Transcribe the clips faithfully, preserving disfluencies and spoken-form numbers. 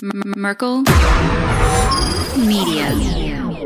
Merkel Media.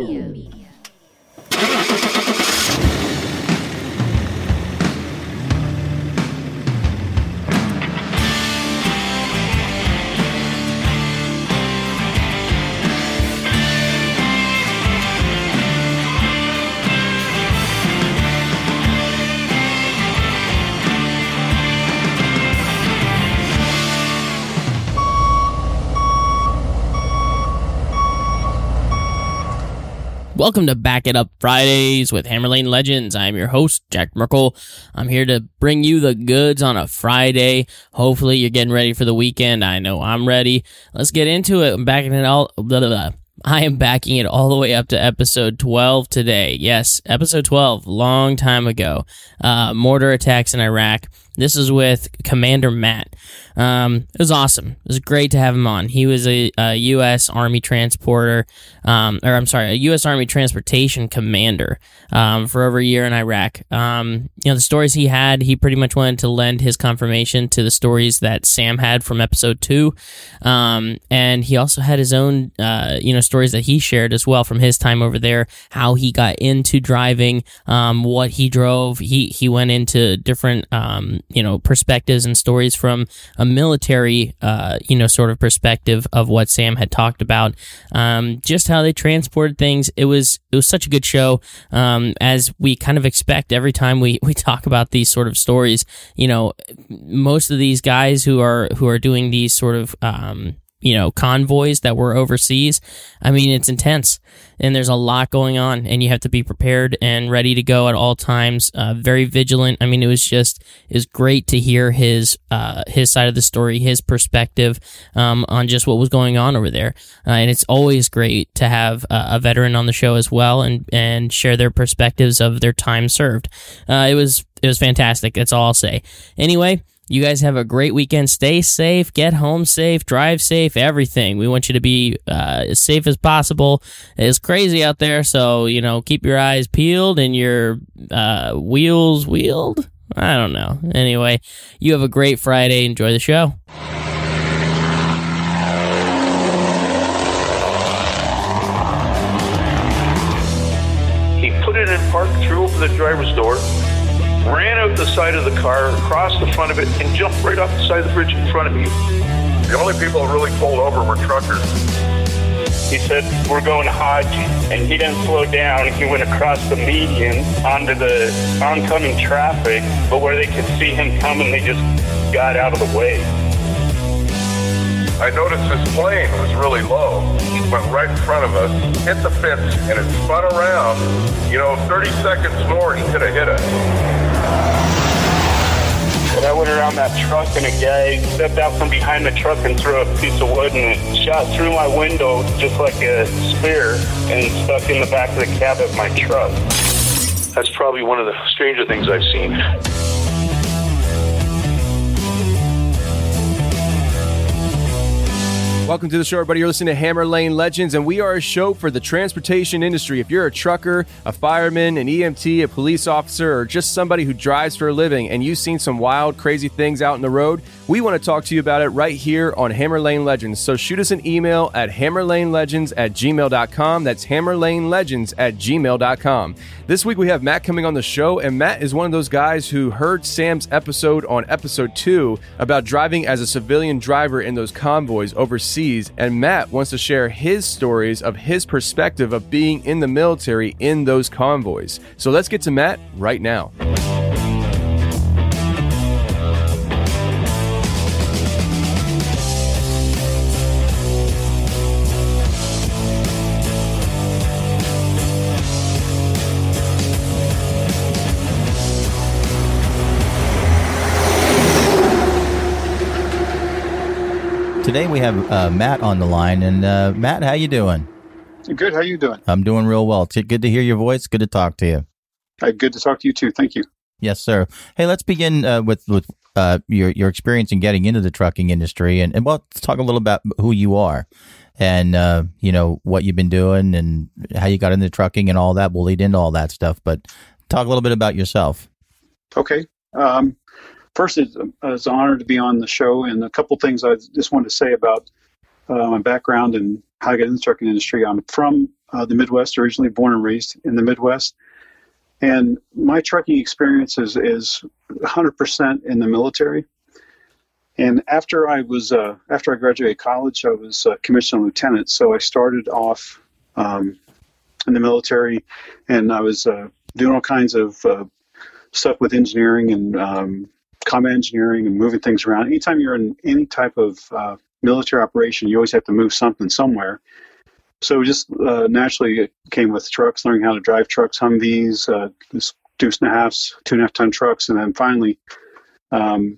Welcome to Back It Up Fridays with Hammer Lane Legends. I'm your host, Jack Merkel. I'm here to bring you the goods on a Friday. Hopefully you're getting ready for the weekend. I know I'm ready. Let's get into it. I'm backing it all. Blah, blah, blah. I am backing it all the way up to episode twelve today. Yes, episode twelve, long time ago. Uh, mortar attacks in Iraq. This is with Commander Matt. Um, it was awesome. It was great to have him on. He was a, a U S Army transporter, um, or I'm sorry, a U S Army transportation commander um, for over a year in Iraq. Um, you know, the stories he had, he pretty much wanted to lend his confirmation to the stories that Sam had from episode two. Um, and he also had his own, uh, you know, stories that he shared as well from his time over there, how he got into driving, um, what he drove. He, he went into different, um, you know, perspectives and stories from a military, uh, you know, sort of perspective of what Sam had talked about, um, just how they transported things. It was, it was such a good show, um, as we kind of expect every time we, we talk about these sort of stories. You know, most of these guys who are, who are doing these sort of, um, you know, convoys that were overseas, I mean, it's intense and there's a lot going on and you have to be prepared and ready to go at all times, uh, very vigilant. I mean, it was just, it was great to hear his, uh, his side of the story, his perspective, um, on just what was going on over there. Uh, and it's always great to have uh, a veteran on the show as well and, and share their perspectives of their time served. Uh, it was, it was fantastic. That's all I'll say. Anyway, you guys have a great weekend. Stay safe, get home safe, drive safe, everything. We want you to be uh, as safe as possible. It's crazy out there, so, you know, keep your eyes peeled and your uh, wheels wheeled. I don't know. Anyway, you have a great Friday. Enjoy the show. He put it in park, threw open the driver's door, ran out the side of the car, across the front of it, and jumped right off the side of the bridge in front of me. The only people who really pulled over were truckers. He said, we're going Hodge, and he didn't slow down. He went across the median onto the oncoming traffic, but where they could see him coming, they just got out of the way. I noticed this plane was really low. It went right in front of us, hit the fence, and it spun around. You know, thirty seconds more, he could have hit us. And I went around that truck, and a guy stepped out from behind the truck and threw a piece of wood, and it shot through my window just like a spear and stuck in the back of the cab of my truck. That's probably one of the stranger things I've seen. Welcome to the show, everybody. You're listening to Hammer Lane Legends, and we are a show for the transportation industry. If you're a trucker, a fireman, an E M T, a police officer, or just somebody who drives for a living, and you've seen some wild, crazy things out in the road, we want to talk to you about it right here on Hammer Lane Legends. So shoot us an email at hammerlanelegends at gmail dot com. That's hammerlanelegends at gmail dot com. This week we have Matt coming on the show, and Matt is one of those guys who heard Sam's episode on episode two about driving as a civilian driver in those convoys overseas, and Matt wants to share his stories of his perspective of being in the military in those convoys. So let's get to Matt right now. Today we have uh, Matt on the line, and uh, Matt, how you doing? Good. How you doing? I'm doing real well. It's good to hear your voice. Good to talk to you. Uh, good to talk to you too. Thank you. Yes, sir. Hey, let's begin uh, with with uh, your your experience in getting into the trucking industry, and, and well, let's talk a little about who you are, and uh, you know what you've been doing, and how you got into trucking, and all that. We'll lead into all that stuff, but talk a little bit about yourself. Okay. Um, first, it's, it's an honor to be on the show, and a couple things I just wanted to say about uh, my background and how I got in the trucking industry. I'm from uh, the Midwest, originally born and raised in the Midwest. And my trucking experience is, is one hundred percent in the military. And after I was uh, after I graduated college, I was a commissioned lieutenant. So I started off um, in the military, and I was uh, doing all kinds of uh, stuff with engineering and um, combat engineering and moving things around. Anytime you're in any type of uh, military operation, you always have to move something somewhere. So just uh, naturally it came with trucks, learning how to drive trucks, Humvees, uh, deuce and a halfs, two and a half ton trucks, and then finally um,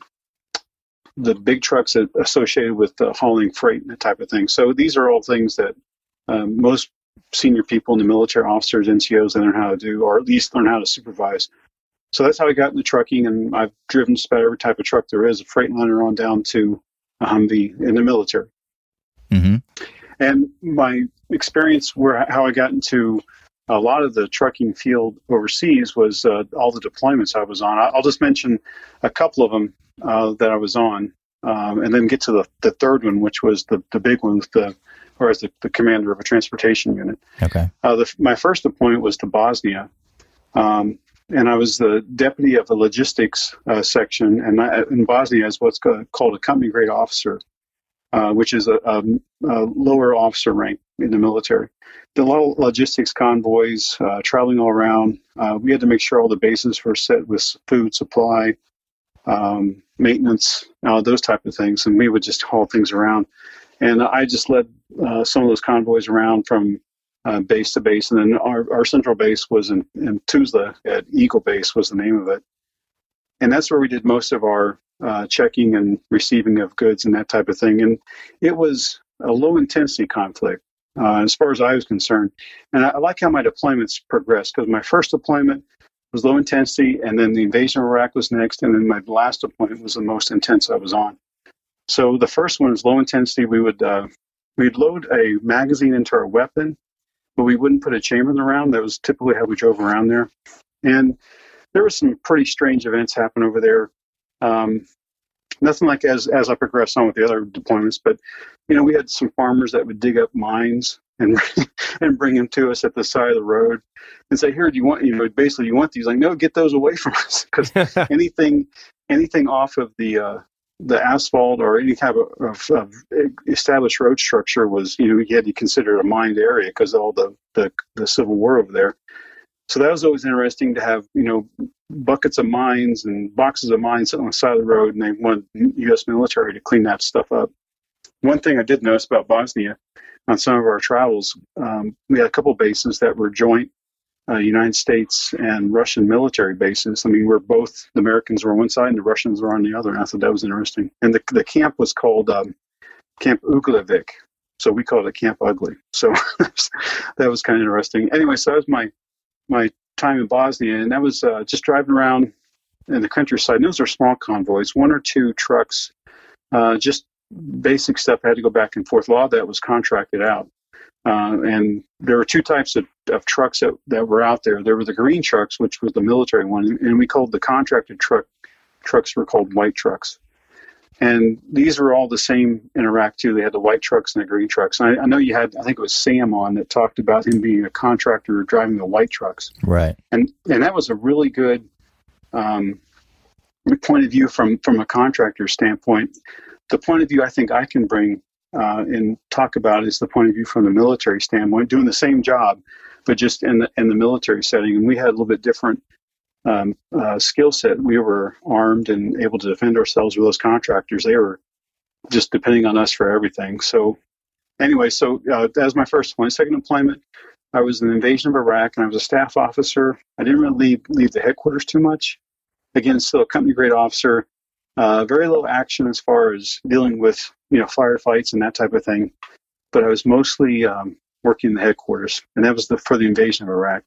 the big trucks associated with uh, hauling freight and that type of thing. So these are all things that um, most senior people in the military, officers, N C Os, they learn how to do, or at least learn how to supervise. So that's how I got into trucking, and I've driven just about every type of truck there is, a Freightliner on down to a Humvee in the military. Mm-hmm. And my experience, where how I got into a lot of the trucking field overseas was uh, all the deployments I was on. I'll just mention a couple of them uh, that I was on, um, and then get to the, the third one, which was the, the big one, with the, or as the, the commander of a transportation unit. Okay. Uh, the, my first deployment was to Bosnia, um, and I was the deputy of the logistics uh, section, and I, in Bosnia is what's called a company grade officer. Uh, which is a, a, a lower officer rank in the military. The little logistics convoys, uh, traveling all around. Uh, we had to make sure all the bases were set with food supply, um, maintenance, uh, those type of things, and we would just haul things around. And I just led uh, some of those convoys around from uh, base to base, and then our, our central base was in, in Tuzla at Eagle Base was the name of it. And that's where we did most of our uh, checking and receiving of goods and that type of thing. And it was a low-intensity conflict uh, as far as I was concerned. And I, I like how my deployments progressed, because my first deployment was low intensity, and then the invasion of Iraq was next, and then my last deployment was the most intense I was on. So the first one was low intensity. We would uh, we'd load a magazine into our weapon, but we wouldn't put a chamber in the round. That was typically how we drove around there. And there were some pretty strange events happen over there. Um, nothing like as as I progressed on with the other deployments, but you know, we had some farmers that would dig up mines and and bring them to us at the side of the road and say, "Here, do you want? You know, basically, you want these?" Like, no, get those away from us, because anything anything off of the uh, the asphalt or any kind of, of, of established road structure was, you know, you had to consider a mined area because of all the, the the Civil War over there. So that was always interesting to have, you know, buckets of mines and boxes of mines sitting on the side of the road, and they wanted U S military to clean that stuff up. One thing I did notice about Bosnia on some of our travels, um, we had a couple of bases that were joint uh, United States and Russian military bases. I mean, we're both, the Americans were on one side and the Russians were on the other, and I thought that was interesting. And the the camp was called um, Camp Ugljevik, so we called it Camp Ugly. So that was kind of interesting. Anyway, so that was my my time in Bosnia, and that was uh, just driving around in the countryside. And those are small convoys, one or two trucks, uh, just basic stuff. I had to go back and forth. A lot of that was contracted out. Uh, and there were two types of, of trucks that, that were out there. There were the green trucks, which was the military one, and we called the contracted truck trucks were called white trucks. And these were all the same in Iraq, too. They had the white trucks and the green trucks. And I, I know you had, I think it was Sam on that talked about him being a contractor driving the white trucks. Right. And and that was a really good um, point of view from, from a contractor standpoint. The point of view I think I can bring uh, and talk about is the point of view from the military standpoint, doing the same job, but just in the, in the military setting. And we had a little bit different Um, uh, skill set. We were armed and able to defend ourselves with those contractors. They were just depending on us for everything. So anyway, so uh, that was my first deployment. Second deployment, I was in the invasion of Iraq, and I was a staff officer. I didn't really leave, leave the headquarters too much. Again, still a company grade officer. Uh, very little action as far as dealing with, you know, firefights and that type of thing. But I was mostly um, working in the headquarters, and that was the, for the invasion of Iraq.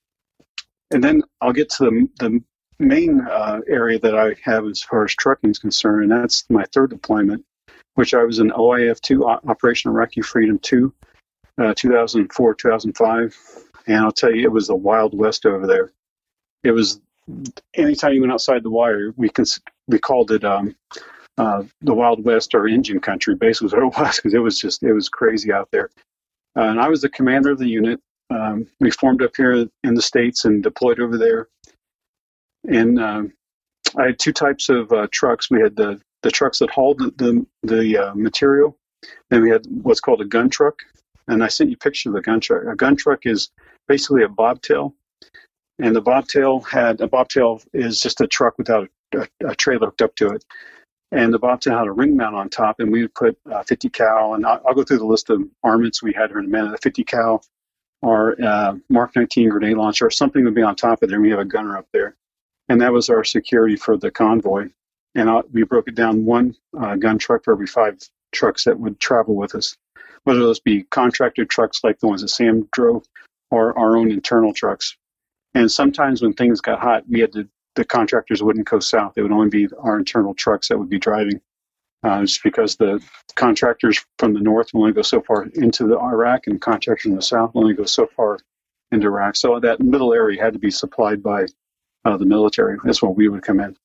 And then I'll get to the, the main uh, area that I have as far as trucking is concerned, and that's my third deployment, which I was in O I F two, Operation Iraqi Freedom two, uh, two thousand four, two thousand five. And I'll tell you, it was the Wild West over there. It was, anytime you went outside the wire, we cons- we called it um, uh, the Wild West or Indian country, basically what it was, because it was just, it was crazy out there. Uh, and I was the commander of the unit. Um, we formed up here in the States and deployed over there. And um, I had two types of uh, trucks. We had the, the trucks that hauled the, the, the uh, material. Then we had what's called a gun truck. And I sent you a picture of the gun truck. A gun truck is basically a bobtail. And the bobtail had, a bobtail is just a truck without a, a, a trailer hooked up to it. And the bobtail had a ring mount on top, and we would put uh, fifty cal, and I'll, I'll go through the list of armaments we had here in a minute. A fifty cal or uh, Mark nineteen grenade launcher or something would be on top of there, and we have a gunner up there. And that was our security for the convoy. And I, we broke it down one uh, gun truck for every five trucks that would travel with us, whether those be contractor trucks like the ones that Sam drove or our own internal trucks. And sometimes when things got hot, we had to, the contractors wouldn't go south. It would only be our internal trucks that would be driving, uh, just because the contractors from the north will only go so far into the Iraq, and contractors from the south will only go so far into Iraq. So that middle area had to be supplied by uh, the military. That's where we would come in.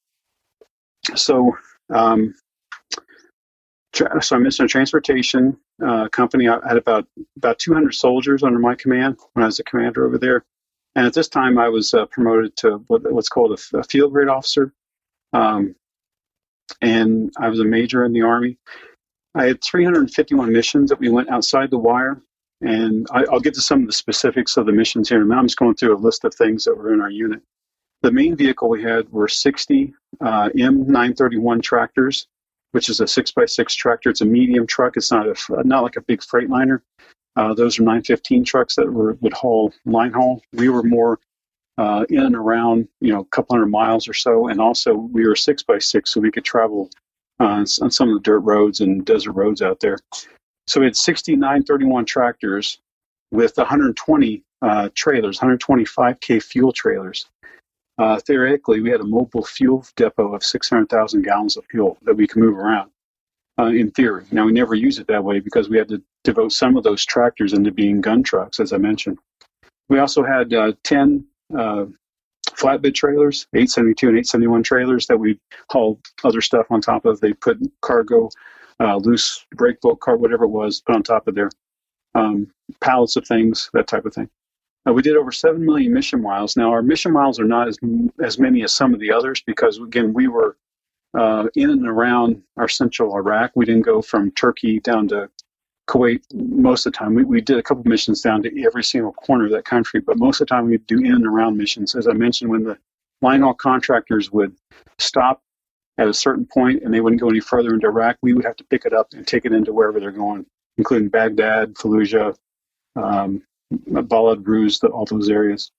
So, um, tra- so I mentioned a transportation uh, company. I had about about two hundred soldiers under my command when I was the commander over there. And at this time, I was uh, promoted to what, what's called a, a field grade officer. Um, and I was a major in the Army. I had three hundred fifty-one missions that we went outside the wire. And I, I'll get to some of the specifics of the missions here in a minute. I'm just going through a list of things that were in our unit. The main vehicle we had were sixty uh, M nine thirty-one tractors, which is a six by six tractor. It's a medium truck. It's not a not like a big Freightliner. Uh, those are nine fifteen trucks that were, would haul line haul. We were more uh, in and around, you know, a couple hundred miles or so. And also we were six by six, so we could travel uh, on some of the dirt roads and desert roads out there. So we had sixty nine thirty-one tractors with one hundred twenty uh, trailers, one hundred twenty-five K fuel trailers. Uh, theoretically, we had a mobile fuel depot of six hundred thousand gallons of fuel that we could move around. Uh, in theory. Now, we never use it that way because we had to devote some of those tractors into being gun trucks, as I mentioned. We also had uh, ten uh, flatbed trailers, eight seventy-two and eight seventy-one trailers that we hauled other stuff on top of. They put cargo, uh, loose brake bolt car, whatever it was, put on top of there, um, pallets of things, that type of thing. Uh, we did over seven million mission miles. Now, our mission miles are not as as many as some of the others because, again, we were Uh, in and around our central Iraq. We didn't go from Turkey down to Kuwait most of the time. We, we did a couple missions down to every single corner of that country, but most of the time we do in and around missions. As I mentioned, when the line haul contractors would stop at a certain point and they wouldn't go any further into Iraq, we would have to pick it up and take it into wherever they're going, including Baghdad, Fallujah, um, Balad, Ruz, the, all those areas.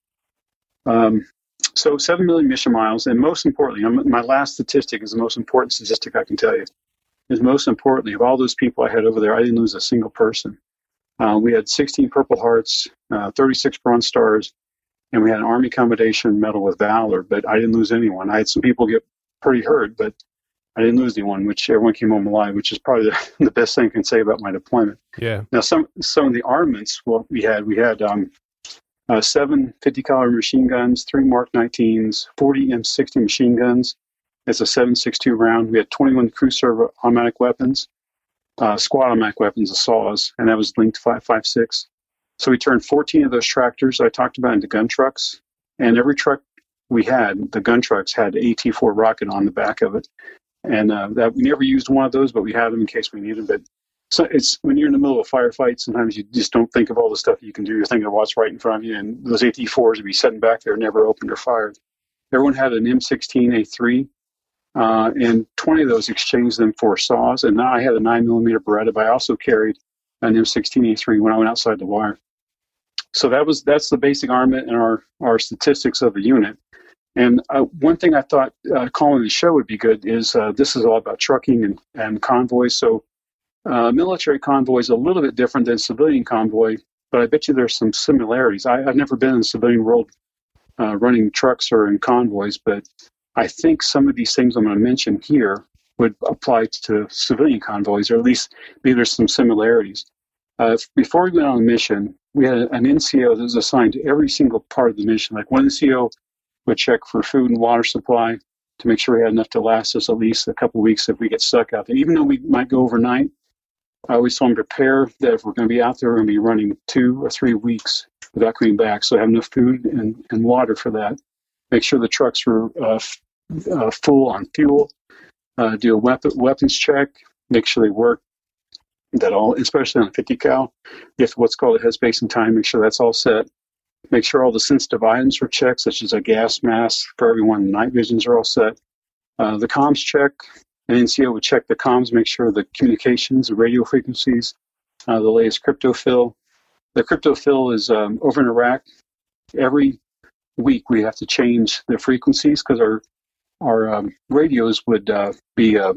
Um, So seven million mission miles, and most importantly, my last statistic is the most important statistic I can tell you, is most importantly, of all those people I had over there, I didn't lose a single person. Uh, we had sixteen Purple Hearts, uh, thirty-six Bronze Stars, and we had an Army Commendation Medal with Valor, but I didn't lose anyone. I had some people get pretty hurt, but I didn't lose anyone, which everyone came home alive, which is probably the, the best thing I can say about my deployment. Yeah. Now, some some of the armaments, well, we had, we had um, Uh, seven fifty caliber machine guns, three Mark nineteens, forty M sixty machine guns. It's a seven six two round. We had twenty-one crew server automatic weapons, uh, squad automatic weapons, the saws, and that was linked five five six. So we turned fourteen of those tractors I talked about into gun trucks, and every truck we had, the gun trucks had A T four rocket on the back of it. And uh, that we never used one of those, but we had them in case we needed them. But so it's when you're in the middle of a firefight, sometimes you just don't think of all the stuff you can do. You're thinking of what's right in front of you, and those A T fours would be sitting back there, never opened or fired. Everyone had an M sixteen A three, uh, and twenty of those exchanged them for saws. And now I had a nine millimeter Beretta, but I also carried an M sixteen A three when I went outside the wire. So that was that's the basic armament and our our statistics of the unit. And uh, one thing I thought uh, calling the show would be good is uh, this is all about trucking and, and convoys. So uh, military convoy is a little bit different than civilian convoy, but I bet you there's some similarities. I, I've never been in the civilian world uh, running trucks or in convoys, but I think some of these things I'm going to mention here would apply to civilian convoys, or at least maybe there's some similarities. Uh, before we went on a mission, we had an N C O that was assigned to every single part of the mission. Like one N C O would check for food and water supply. to make sure we had enough to last us at least a couple of weeks if we get stuck out there. Even though we might go overnight, I always told them prepare that if we're going to be out there, we're going to be running two or three weeks without coming back. So have enough food and, and water for that. Make sure the trucks were uh, f- uh, full on fuel. Uh, do a weapon, weapons check. Make sure they work. That all, especially on a fifty cal, you have what's called a headspace and time. Make sure that's all set. Make sure all the sensitive items are checked, such as a gas mask for everyone. Night visions are all set. Uh, the comms check. An N C O would check the comms, make sure the communications, the radio frequencies, uh, the latest crypto fill. The crypto fill is um, over in Iraq. Every week we have to change the frequencies because our our um, radios would uh, be, uh,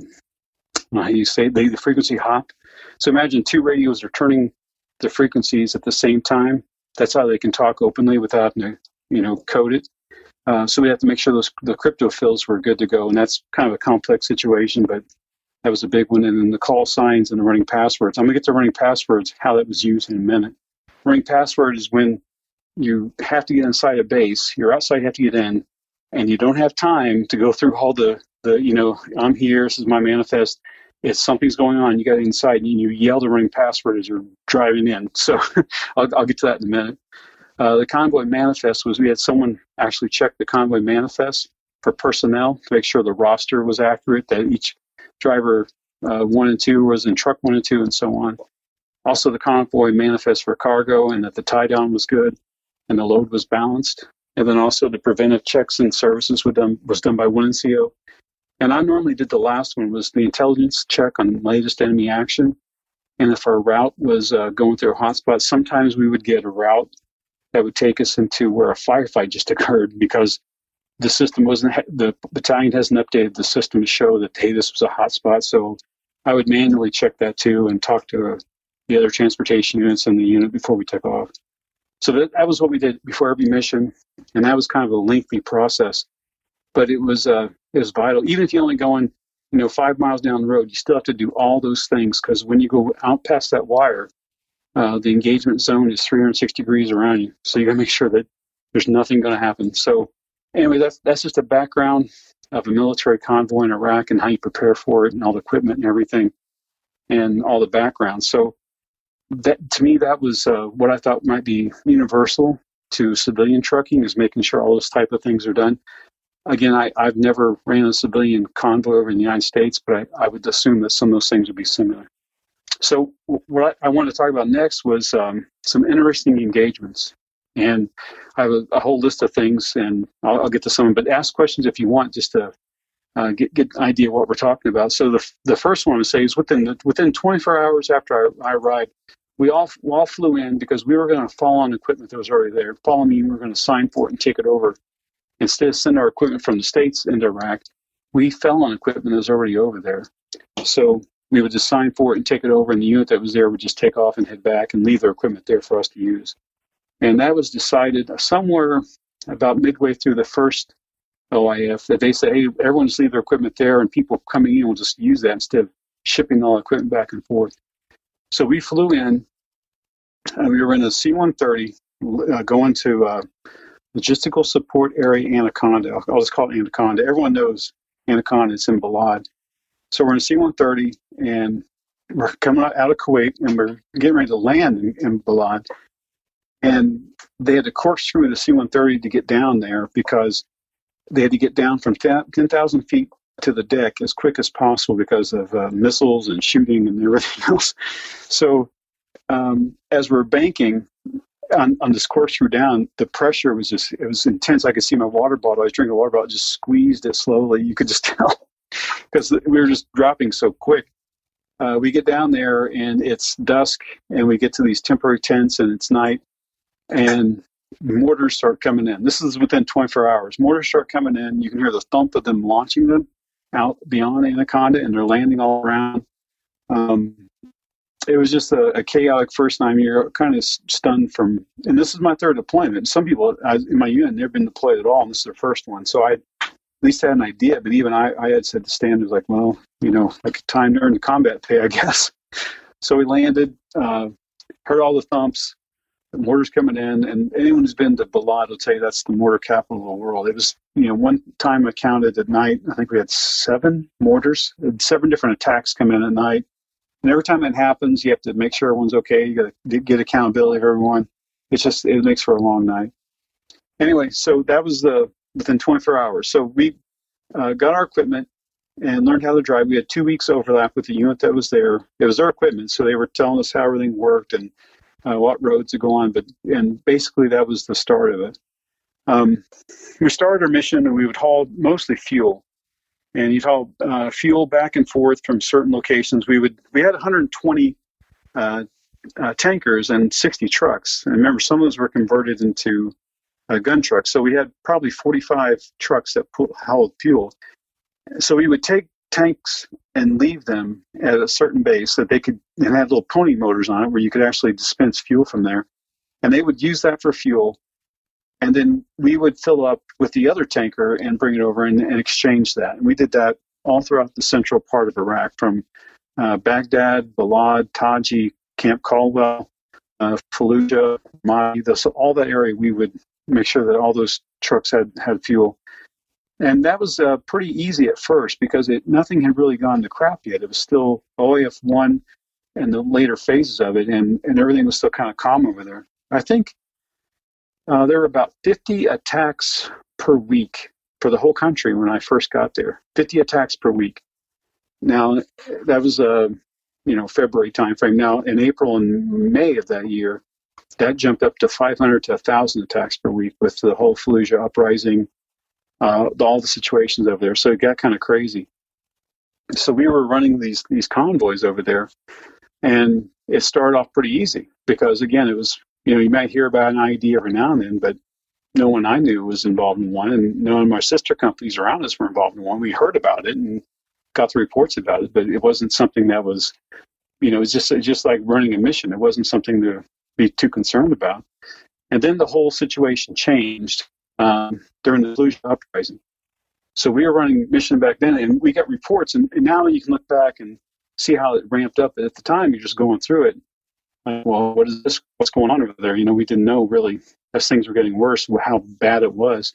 how you say, they, the frequency hop. So imagine two radios are turning the frequencies at the same time. That's how they can talk openly without, you know, code it. Uh, so we have to make sure those the crypto fills were good to go, and that's kind of a complex situation, but that was a big one. And then the call signs and the running passwords. I'm going to get to running passwords, how that was used in a minute. Running password is when you have to get inside a base, you're outside, you have to get in, and you don't have time to go through all the, the you know, I'm here, this is my manifest. If something's going on, you got inside, and you yell the running password as you're driving in. So I'll, I'll get to that in a minute. Uh, the convoy manifest was we had someone actually check the convoy manifest for personnel to make sure the roster was accurate, that each driver uh, one and two was in truck one and two, and so on. Also, the convoy manifest for cargo, and that the tie down was good and the load was balanced. And then also the preventive checks and services was done, was done by one N C O. And I normally did the last one, was the intelligence check on latest enemy action. And if our route was uh, going through a hotspot, sometimes we would get a route that would take us into where a firefight just occurred because the system wasn't, the battalion hasn't updated the system to show that, hey, this was a hotspot. So I would manually check that too and talk to uh, the other transportation units in the unit before we took off. So that, that was what we did before every mission. And that was kind of a lengthy process, but it was, uh, it was vital. Even if you're only going, you know, five miles down the road, you still have to do all those things because when you go out past that wire, Uh, the engagement zone is three hundred sixty degrees around you. So you got to make sure that there's nothing going to happen. So anyway, that's that's just a background of a military convoy in Iraq and how you prepare for it and all the equipment and everything and all the background. So that to me, that was uh, what I thought might be universal to civilian trucking, is making sure all those type of things are done. Again, I, I've never ran a civilian convoy over in the United States, but I, I would assume that some of those things would be similar. So what I wanted to talk about next was um, some interesting engagements. And I have a, a whole list of things, and I'll, I'll get to some, but ask questions if you want, just to uh, get, get an idea of what we're talking about. So the the first one I would say is within the, within twenty-four hours after I, I arrived, we all, we all flew in because we were going to fall on equipment that was already there. Follow me, we were going to sign for it and take it over. Instead of sending our equipment from the States into Iraq, we fell on equipment that was already over there. So we would just sign for it and take it over, and the unit that was there would just take off and head back and leave their equipment there for us to use. And that was decided somewhere about midway through the first O I F, that they said, hey, everyone just leave their equipment there, and people coming in will just use that instead of shipping all the equipment back and forth. So we flew in, and we were in a C one thirty uh, going to uh, Logistical Support Area Anaconda. I'll, I'll just call it Anaconda. Everyone knows Anaconda. It's in Balad. So we're in C one thirty, and we're coming out of Kuwait, and we're getting ready to land in, in Balad. And they had to corkscrew the C one thirty to get down there because they had to get down from ten thousand feet to the deck as quick as possible because of uh, missiles and shooting and everything else. So um, as we're banking on, on this corkscrew down, the pressure was just, it was intense. I could see my water bottle. I was drinking a water bottle, it just squeezed it slowly. You could just tell. Because we were just dropping so quick. Uh, we get down there, and it's dusk, and we get to these temporary tents, and it's night, and mortars start coming in. This is within twenty-four hours. Mortars start coming in. You can hear the thump of them launching them out beyond Anaconda, and they're landing all around. Um, it was just a, a chaotic first time. You're kind of stunned from, and this is my third deployment. Some people I, in my unit never been deployed at all, and this is their first one. So I at least had an idea, but even I, I had set the standards like, well, you know, like time to earn the combat pay, I guess. So we landed, uh, heard all the thumps, The mortars coming in, and anyone who's been to Balad will tell you that's the mortar capital of the world. It was, you know, one time I counted at night, I think we had seven mortars, seven different attacks come in at night. And every time that happens, you have to make sure everyone's okay. You got to get accountability of everyone. It's just, it makes for a long night. Anyway, so that was the within twenty-four hours. So we uh, got our equipment and learned how to drive. We had two weeks overlap with the unit that was there. It was their equipment, so they were telling us how everything worked and uh, what roads to go on. But and basically that was the start of it. Um, we started our mission, and we would haul mostly fuel. And you'd haul uh, fuel back and forth from certain locations. We would we had one hundred twenty uh, uh, tankers and sixty trucks. And remember, some of those were converted into uh, gun trucks. So we had probably forty-five trucks that pull, hauled fuel. So we would take tanks and leave them at a certain base that they could, and have little pony motors on it where you could actually dispense fuel from there. And they would use that for fuel. And then we would fill up with the other tanker and bring it over and, and exchange that. And we did that all throughout the central part of Iraq, from uh, Baghdad, Balad, Taji, Camp Caldwell, uh, Fallujah, Ramadi, this, all that area. We would make sure that all those trucks had, had fuel. And that was uh, pretty easy at first because it, nothing had really gone to crap yet. It was still O A F one and the later phases of it, and, and everything was still kind of calm over there. I think Uh, there were about fifty attacks per week for the whole country when I first got there. fifty attacks per week. Now, that was a you know February timeframe. Now, in April and May of that year, that jumped up to five hundred to one thousand attacks per week with the whole Fallujah uprising, uh, all the situations over there. So it got kind of crazy. So we were running these these convoys over there, and it started off pretty easy because, again, it was, you know, you might hear about an I E D every now and then, but no one I knew was involved in one, and none of my sister companies around us were involved in one. We heard about it and got the reports about it, but it wasn't something that was, you know, it was just, just like running a mission. It wasn't something to be too concerned about. And then the whole situation changed um, during the Fallujah uprising. So we were running mission back then, and we got reports, and, and now you can look back and see how it ramped up. But at the time, you're just going through it. Well, what is this? What's going on over there? You know, we didn't know really as things were getting worse how bad it was.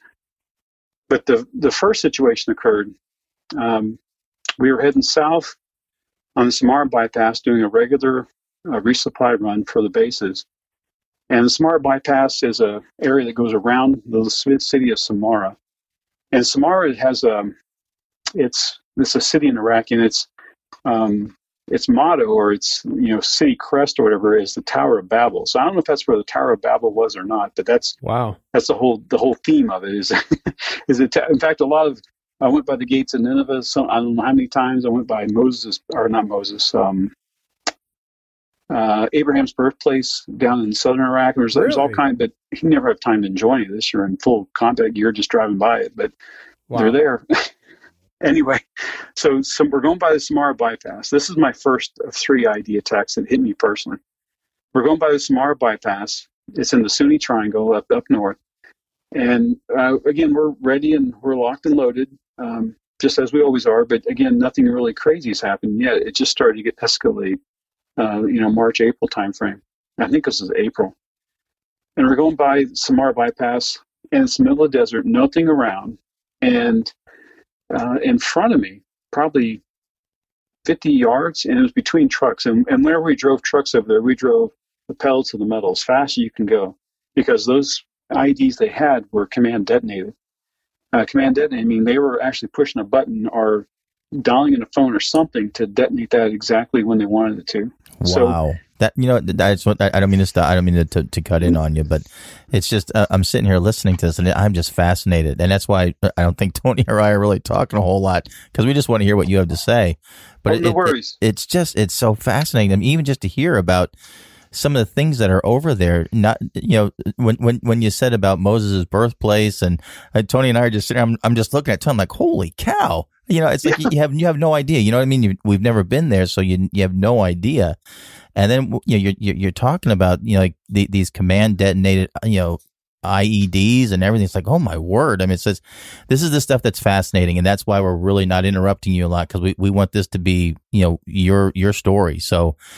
But the the first situation occurred. Um, we were heading south on the Samarra bypass, doing a regular uh, resupply run for the bases. And the Samarra bypass is a area that goes around the city of Samarra. And Samarra has a it's it's a city in Iraq, and it's um, its motto, or its you know city crest or whatever, is the Tower of Babel. So I don't know if that's where the Tower of Babel was or not, but that's wow. That's the whole the whole theme of it. Is is it? In fact, a lot of I went by the gates of Nineveh. So I don't know how many times I went by Moses, or not Moses, um, uh, Abraham's birthplace down in southern Iraq. There's, really? there's all kinds, but you never have time to enjoy any of this. You're in full combat gear, just driving by it, but wow. They're there. Anyway, so, so we're going by the Samarra bypass. This is my first of three I E D attacks that hit me personally. We're going by the Samarra bypass. It's in the Sunni Triangle up up north. And uh, again, we're ready and we're locked and loaded, um, just as we always are. But again, nothing really crazy has happened yet. It just started to get escalate, uh, you know, March, April timeframe. I think this is April. And we're going by Samarra bypass, and it's the middle of the desert, nothing around. And Uh, in front of me, probably fifty yards, and it was between trucks. And, and whenever we drove trucks over there, we drove the pedal to the metal as fast as you can go, because those I E Ds they had were command detonated. Uh, command detonated, I mean, they were actually pushing a button or dialing in a phone or something to detonate that exactly when they wanted it to. Wow. So, that, you know, that's what, I don't mean to stop, I don't mean to, to, to cut in on you, but it's just, uh, I'm sitting here listening to this and I'm just fascinated. And that's why I don't think Tony or I are really talking a whole lot, because we just want to hear what you have to say. But oh, no it, worries. It, it's just, it's so fascinating. I mean, even just to hear about some of the things that are over there. Not, you know, when, when, when you said about Moses' birthplace, and uh, Tony and I are just sitting, I'm, I'm just looking at Tony, I'm like, holy cow. You know, it's like yeah. you have you have no idea. You know what I mean? You, we've never been there, so you you have no idea. And then you know, you're you're talking about you know like the, these command detonated you know I E Ds and everything. It's like, oh my word! I mean, it says this is the stuff that's fascinating, and that's why we're really not interrupting you a lot, because we, we want this to be you know your your story. So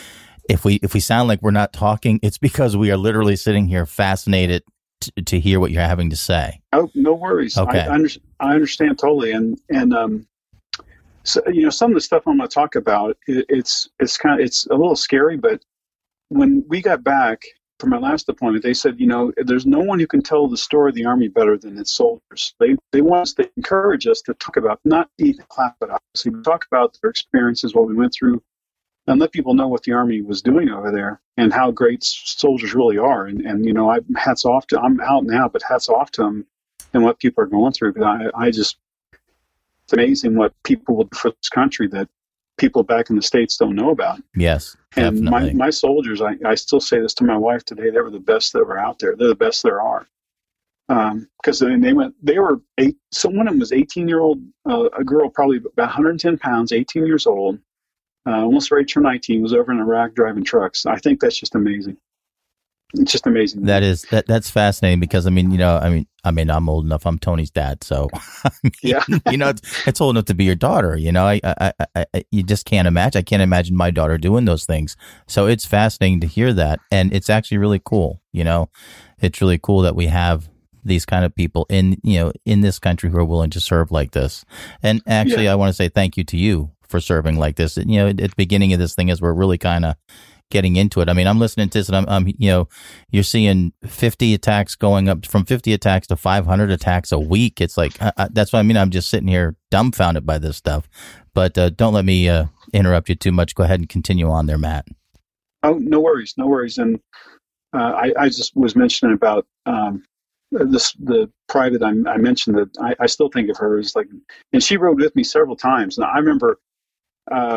if we if we sound like we're not talking, it's because we are literally sitting here fascinated t- to hear what you're having to say. Oh, no worries. Okay. I, I, under, I understand totally. And, and, um, so, you know, some of the stuff I'm going to talk about, it, it's, it's kind of, it's a little scary, but when we got back from my last deployment, they said, you know, there's no one who can tell the story of the Army better than its soldiers. They, they want us to encourage us to talk about, not even clap, but obviously talk about their experiences, what we went through, and let people know what the Army was doing over there and how great soldiers really are. And, and you know, I hats off to, I'm out now, but hats off to them and what people are going through. Because I, I just, it's amazing what people will do for this country that people back in the States don't know about. Yes, and definitely. my, my soldiers, I, I still say this to my wife today, they were the best that were out there. They're the best there are. Because um, they went, they were eight, so one of them was eighteen year old, uh, a girl probably about one hundred ten pounds, eighteen years old. Uh, almost ready to turn nineteen, was over in Iraq driving trucks. I think that's just amazing. It's just amazing. That is that that's fascinating because I mean, you know, I mean, I mean, I'm old enough. I'm Tony's dad, so I mean, yeah, you know, it's, it's old enough to be your daughter. You know, I, I, I, I, you just can't imagine. I can't imagine my daughter doing those things. So it's fascinating to hear that, and it's actually really cool. You know, it's really cool that we have these kind of people in, you know, in this country who are willing to serve like this. And actually, yeah. I want to say thank you to you for serving like this. You know, at the beginning of this thing, as we're really kind of getting into it. I mean, I'm listening to this and I'm, I'm, you know, you're seeing fifty attacks going up from fifty attacks to five hundred attacks a week. It's like, I, I, that's what I mean. I'm just sitting here dumbfounded by this stuff, but uh, don't let me uh, interrupt you too much. Go ahead and continue on there, Matt. Oh, no worries. No worries. And uh, I, I just was mentioning about um, this, the private I, I mentioned that I, I still think of her as like, and she rode with me several times. And I remember uh,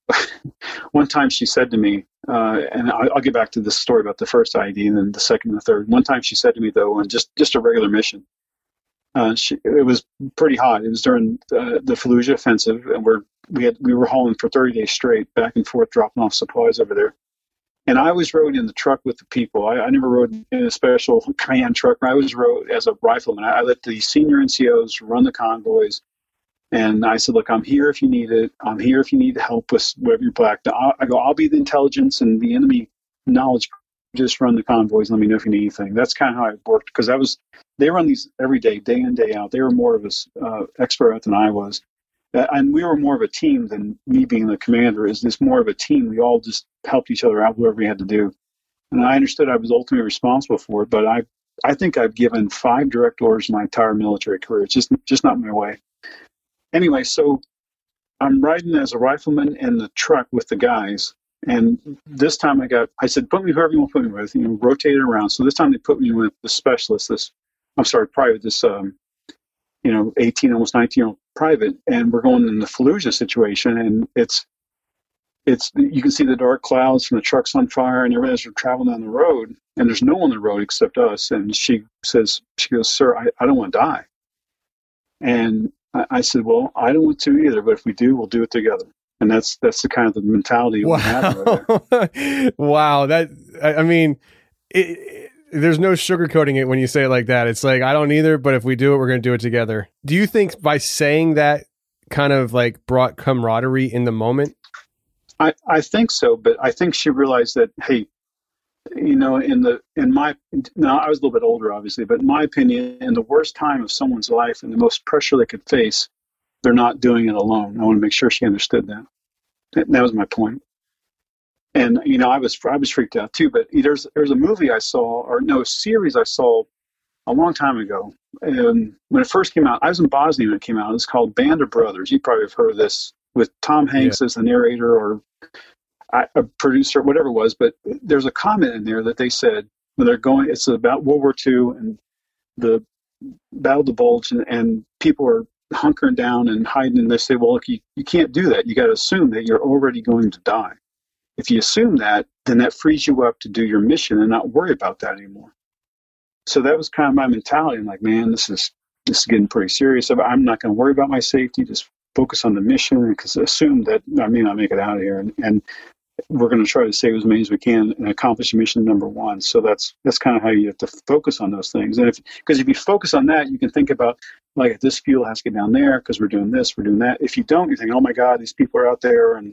one time she said to me, uh, and I, I'll get back to this story about the first I E D and then the second and the third. One time she said to me, though, on just, just a regular mission, uh, she, it was pretty hot. It was during uh, the Fallujah offensive, and we're, we had we were hauling for thirty days straight, back and forth, dropping off supplies over there. And I was rode in the truck with the people. I, I never rode in a special command truck. I was rode as a rifleman. I, I let the senior N C Os run the convoys. And I said, look, I'm here if you need it. I'm here if you need help with whatever you're black. I go, I'll be the intelligence and the enemy knowledge. Just run the convoys. Let me know if you need anything. That's kind of how it worked. Because I was, they run these every day, day in, day out. They were more of a uh, expert than I was. Uh, and we were more of a team than me being the commander. Is this more of a team? We all just helped each other out, whatever we had to do. And I understood I was ultimately responsible for it. But I, I think I've given five direct orders my entire military career. It's just, just not my way. Anyway, so I'm riding as a rifleman in the truck with the guys. And this time I got, I said, put me whoever you want to put me with, you know, rotate it around. So this time they put me with the specialist, this, I'm sorry, private, this, um, you know, eighteen, almost nineteen year old private. And we're going in the Fallujah situation. And it's, it's, you can see the dark clouds from the trucks on fire and everything as we're traveling down the road. And there's no one on the road except us. And she says, she goes, sir, I, I don't want to die. And I said, well, I don't want to either, but if we do, we'll do it together. And that's that's the kind of the mentality wow. we have right there. Wow. That, I, I mean, it, it, there's no sugarcoating it when you say it like that. It's like, I don't either, but if we do it, we're going to do it together. Do you think by saying that kind of like brought camaraderie in the moment? I, I think so, but I think she realized that, hey, you know, in the in my now I was a little bit older, obviously, but in my opinion, in the worst time of someone's life and the most pressure they could face, they're not doing it alone. I want to make sure she understood that. That, that was my point. And you know, I was I was freaked out too. But there's there's a movie I saw, or no, a series I saw a long time ago. And when it first came out, I was in Bosnia when it came out. It's called Band of Brothers. You probably have heard of this, with Tom Hanks yeah. as the narrator or a producer, whatever it was, but there's a comment in there that they said when they're going, it's about World War Two and the Battle of the Bulge, and, and people are hunkering down and hiding, and they say, well, look, you, you can't do that. You got to assume that you're already going to die. If you assume that, then that frees you up to do your mission and not worry about that anymore. So that was kind of my mentality. I'm like, man, this is this is getting pretty serious. I'm not going to worry about my safety. Just focus on the mission, because assume that I may not make it out of here. And, and we're going to try to save as many as we can and accomplish mission number one. So that's that's kind of how you have to focus on those things. And if because if you focus on that, you can think about, like, this fuel has to get down there because we're doing this, we're doing that. If you don't, you think, oh my God, these people are out there and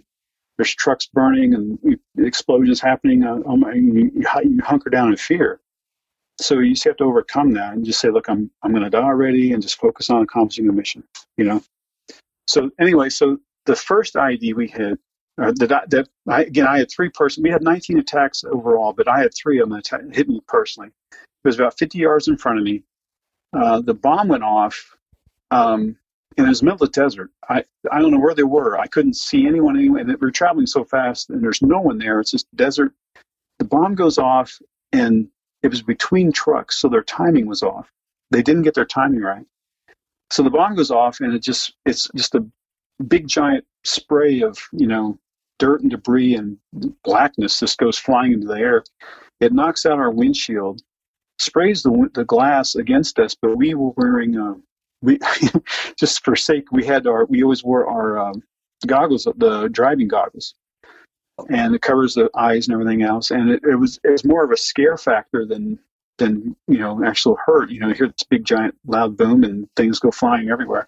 there's trucks burning and explosions happening. Uh, oh my, you, you hunker down in fear. So you just have to overcome that and just say, look, I'm I'm going to die already, and just focus on accomplishing the mission, you know. So anyway, so the first I E D we hit, uh, that, that I, again, I had three person. We had nineteen attacks overall, but I had three of them that hit me personally. It was about fifty yards in front of me. Uh, the bomb went off, um, and it was middle of the desert. I I don't know where they were. I couldn't see anyone anyway. We were traveling so fast, and there's no one there. It's just desert. The bomb goes off, and it was between trucks, so their timing was off. They didn't get their timing right. So the bomb goes off, and it just it's just a big giant spray of, you know, dirt and debris and blackness just goes flying into the air. It knocks out our windshield, sprays the the glass against us, but we were wearing uh, we just for sake we had our we always wore our um, goggles, the driving goggles. And it covers the eyes and everything else. And it, it was it was more of a scare factor than than you know actual hurt. You know, you hear this big giant loud boom and things go flying everywhere.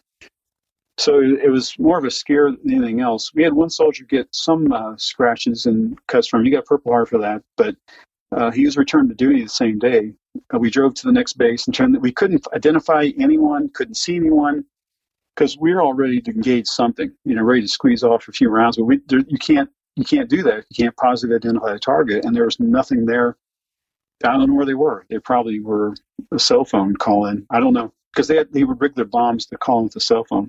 So it, it was more of a scare than anything else. We had one soldier get some uh, scratches and cuts from him. He got Purple Heart for that, but uh, he was returned to duty the same day. Uh, we drove to the next base and turned. We couldn't identify anyone, couldn't see anyone, because we were all ready to engage something. You know, ready to squeeze off a few rounds. But we, there, you can't. You can't do that. You can't positively identify the target, and there was nothing there. I don't know where they were. They probably were a cell phone call in. I don't know, because they had, they would rig their bombs to call with a cell phone.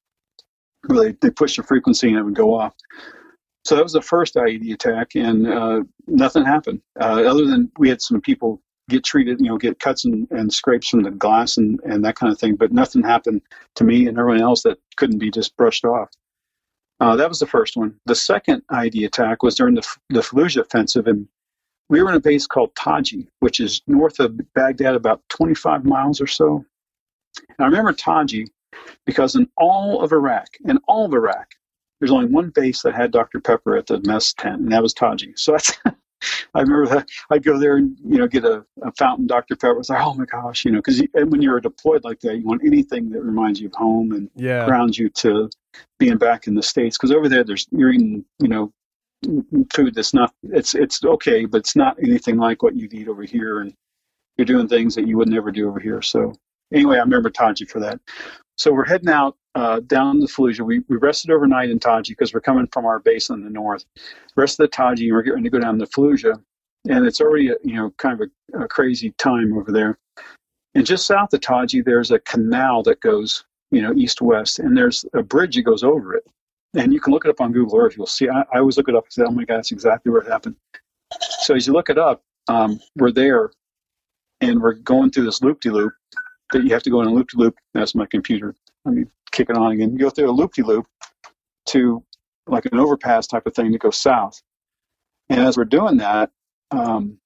They they pushed the frequency and it would go off. So that was the first I E D attack, and uh, nothing happened uh, other than we had some people get treated, you know, get cuts and, and scrapes from the glass and, and that kind of thing. But nothing happened to me and everyone else that couldn't be just brushed off. Uh, that was the first one. The second I E D attack was during the, the Fallujah offensive, and we were in a base called Taji, which is north of Baghdad, about twenty-five miles or so. And I remember Taji because in all of Iraq, in all of Iraq, there's only one base that had Doctor Pepper at the mess tent, and that was Taji. So that's, I remember that I'd go there and, you know, get a, a fountain Doctor Pepper. It's like, oh my gosh, you know, because when you're deployed like that, you want anything that reminds you of home and yeah. grounds you to being back in the States. Because over there, there's you're eating, you know, food that's not, it's it's okay, but it's not anything like what you'd eat over here, and you're doing things that you would never do over here. So anyway, I remember Taji for that. So we're heading out uh, down the Fallujah. We we rested overnight in Taji because we're coming from our base in the north. Rested at Taji, and we're getting to go down to Fallujah, and it's already a, you know kind of a, a crazy time over there. And just south of Taji, there's a canal that goes you know east-west, and there's a bridge that goes over it. And you can look it up on Google Earth. You'll see. I, I always look it up and say, "Oh my God, that's exactly where it happened." So as you look it up, um, we're there, and we're going through this loop-de-loop. That you have to go in a loop-de-loop. That's my computer. Let me kick it on again. You go through a loop-de-loop to like an overpass type of thing to go south. And as we're doing that, um,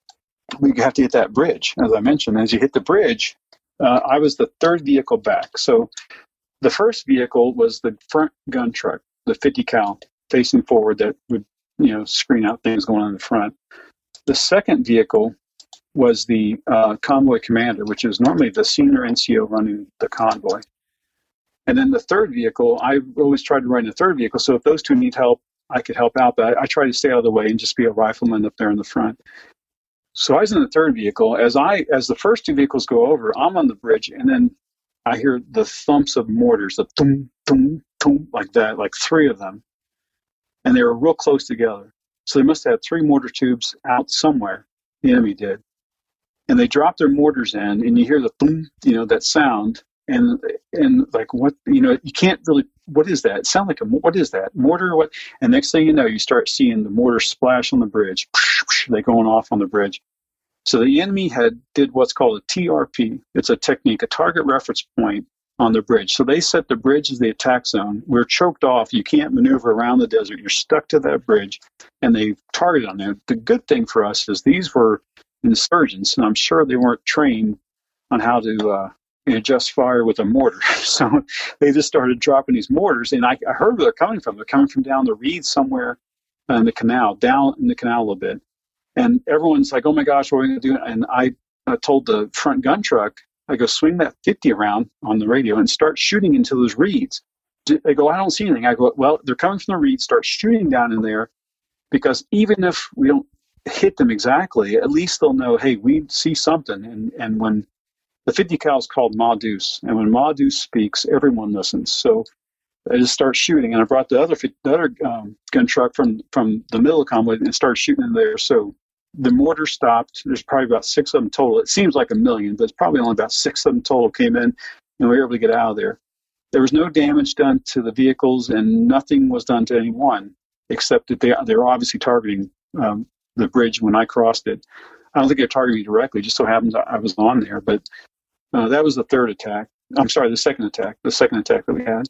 we have to hit that bridge, as I mentioned. As you hit the bridge, uh, I was the third vehicle back. So the first vehicle was the front gun truck, the fifty cal, facing forward that would you know screen out things going on in the front. The second vehicle was the uh, convoy commander, which is normally the senior N C O running the convoy. And then the third vehicle, I always tried to run the third vehicle, so if those two need help, I could help out, but I, I try to stay out of the way and just be a rifleman up there in the front. So I was in the third vehicle. As I as the first two vehicles go over, I'm on the bridge, and then I hear the thumps of mortars, the thum, thum, thum, like that, like three of them. And they were real close together. So they must have had three mortar tubes out somewhere, the enemy did. And they drop their mortars in, and you hear the boom, you know, that sound, and and like what, you know, you can't really, what is that? It sounds like a, what is that? Mortar, what? And next thing you know, you start seeing the mortar splash on the bridge. They're going off on the bridge. So the enemy had did what's called a T R P. It's a technique, a target reference point on the bridge. So they set the bridge as the attack zone. We're choked off. You can't maneuver around the desert. You're stuck to that bridge, and they targeted on there. The good thing for us is these were insurgents, and I'm sure they weren't trained on how to uh, adjust fire with a mortar. So they just started dropping these mortars, and I, I heard where they're coming from. They're coming from down the reeds somewhere in the canal, down in the canal a little bit. And everyone's like, oh my gosh, what are we going to do? And I uh, told the front gun truck, I go, swing that fifty around on the radio and start shooting into those reeds. they go, I don't see anything. I go, well, they're coming from the reed, start shooting down in there, because even if we don't hit them exactly, at least they'll know, hey, we see something. And, and when the fifty cal is called Ma Deuce, and when Ma Deuce speaks, everyone listens. So I just start shooting, and I brought the other the other um, gun truck from, from the middle of convoy and started shooting in there. So the mortar stopped. There's probably about six of them total. It seems like a million, but it's probably only about six of them total came in, and we were able to get out of there. There was no damage done to the vehicles, and nothing was done to anyone, except that they they were obviously targeting um, the bridge when I crossed it. I don't think they were targeting me directly. Just so happens I was on there, but uh, that was the third attack. I'm sorry, the second attack. The second attack that we had,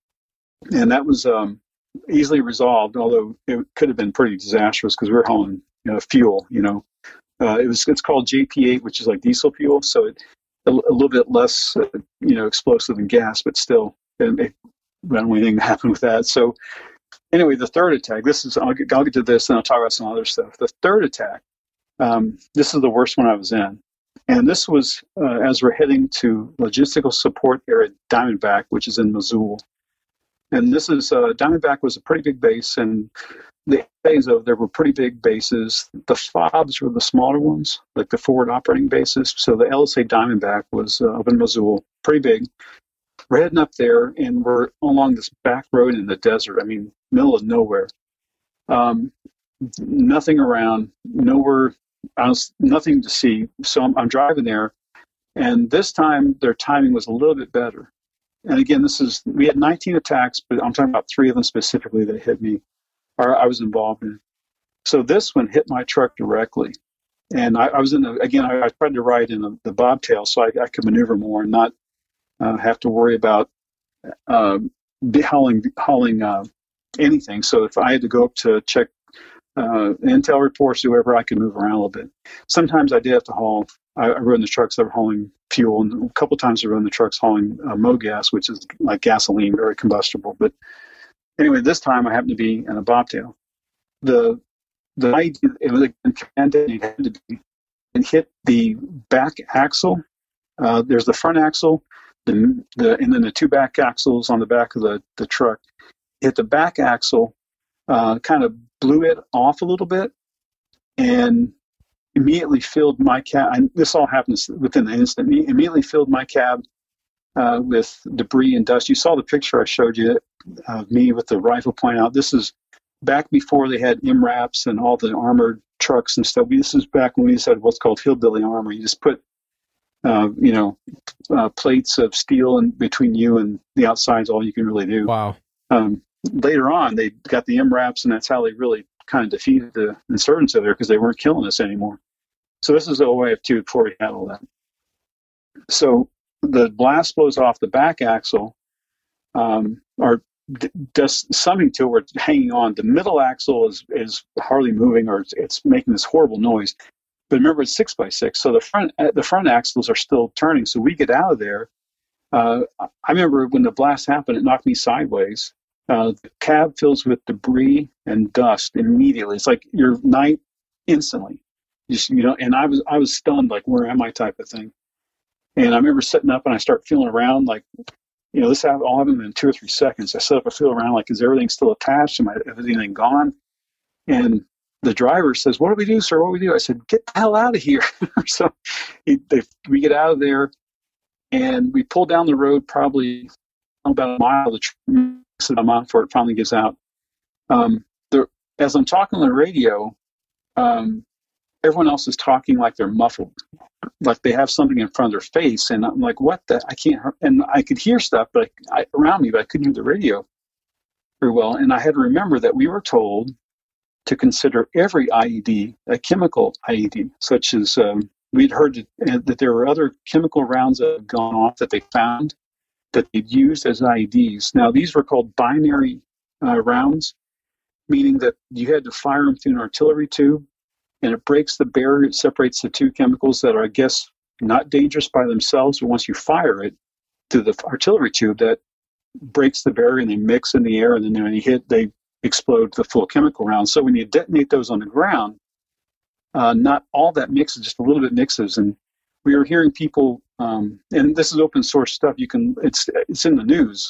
and that was um, easily resolved. Although it could have been pretty disastrous because we were hauling you know, fuel. You know, uh, it was it's called J P eight, which is like diesel fuel, so it a, a little bit less uh, you know explosive than gas, but still, it, it, I don't know anything happened with that. So. Anyway, the third attack, this is, I'll get, I'll get to this and I'll talk about some other stuff. The third attack, um, this is the worst one I was in. And this was uh, as we're heading to logistical support area Diamondback, which is in Mosul. And this is, uh, Diamondback was a pretty big base, and the days of there were pretty big bases. The F O Bs were the smaller ones, like the forward operating bases. So the L S A Diamondback was uh, up in Mosul, pretty big. We're heading up there, and we're along this back road in the desert. I mean, middle of nowhere. Um, nothing around, nowhere, I was, nothing to see. So I'm, I'm driving there, and this time their timing was a little bit better. And again, this is, we had nineteen attacks, but I'm talking about three of them specifically that hit me, or I was involved in. So this one hit my truck directly. And I, I was in the, again, I, I tried to ride in the, the bobtail so I, I could maneuver more and not Uh, have to worry about uh, hauling, hauling uh, anything. So if I had to go up to check uh, intel reports, whoever, I could move around a little bit. Sometimes I did have to haul. I, I rode in the trucks that were hauling fuel, and a couple times I rode in the trucks hauling uh, MoGas, which is like gasoline, very combustible. But anyway, this time I happened to be in a bobtail. The the idea it was a command it had to be and hit the back axle. Uh, there's the front axle. The, the, and then the two back axles on the back of the, the truck. Hit the back axle, uh, kind of blew it off a little bit, and immediately filled my cab. And this all happens within an instant. Immediately filled my cab uh, with debris and dust. You saw the picture I showed you of me with the rifle pointing out. This is back before they had M RAPs and all the armored trucks and stuff. This is back when we just had what's called hillbilly armor. You just put Uh, you know, uh, plates of steel in between you and the outside is all you can really do. Wow. Um, later on, they got the M RAPs, and that's how they really kind of defeated the insurgents over there because they weren't killing us anymore. So this is O A F two before we had all that. So the blast blows off the back axle, um, or d- does something to it where it's hanging on. The middle axle is, is hardly moving, or it's, it's making this horrible noise. But remember, it's six by six, so the front the front axles are still turning. So we get out of there. Uh, I remember when the blast happened, it knocked me sideways. Uh, the cab fills with debris and dust immediately. It's like your night instantly. Just you know, and I was I was stunned, like where am I type of thing. And I remember sitting up and I start feeling around, like you know, this all happened in two or three seconds. I sit up, I feel around, like is everything still attached? Am I everything gone? And the driver says, "What do we do, sir? What do we do?" I said, "Get the hell out of here." So he, they, we get out of there, and we pull down the road probably about a mile. The truck amount for it finally gets out. Um, the, as I'm talking on the radio, um, everyone else is talking like they're muffled, like they have something in front of their face, and I'm like, "What the? I can't." And I could hear stuff, but I, I, around me, but I couldn't hear the radio very well. And I had to remember that we were told to consider every I E D a chemical I E D, such as um, we'd heard that, that there were other chemical rounds that had gone off that they found that they'd used as I E Ds. Now, these were called binary uh, rounds, meaning that you had to fire them through an artillery tube, and it breaks the barrier. It separates the two chemicals that are, I guess, not dangerous by themselves, but once you fire it through the artillery tube, that breaks the barrier, and they mix in the air, and then when you hit, they explode the full chemical round. So when you detonate those on the ground, uh, not all that mixes, just a little bit mixes. And we were hearing people, um, and this is open source stuff. You can, it's it's in the news.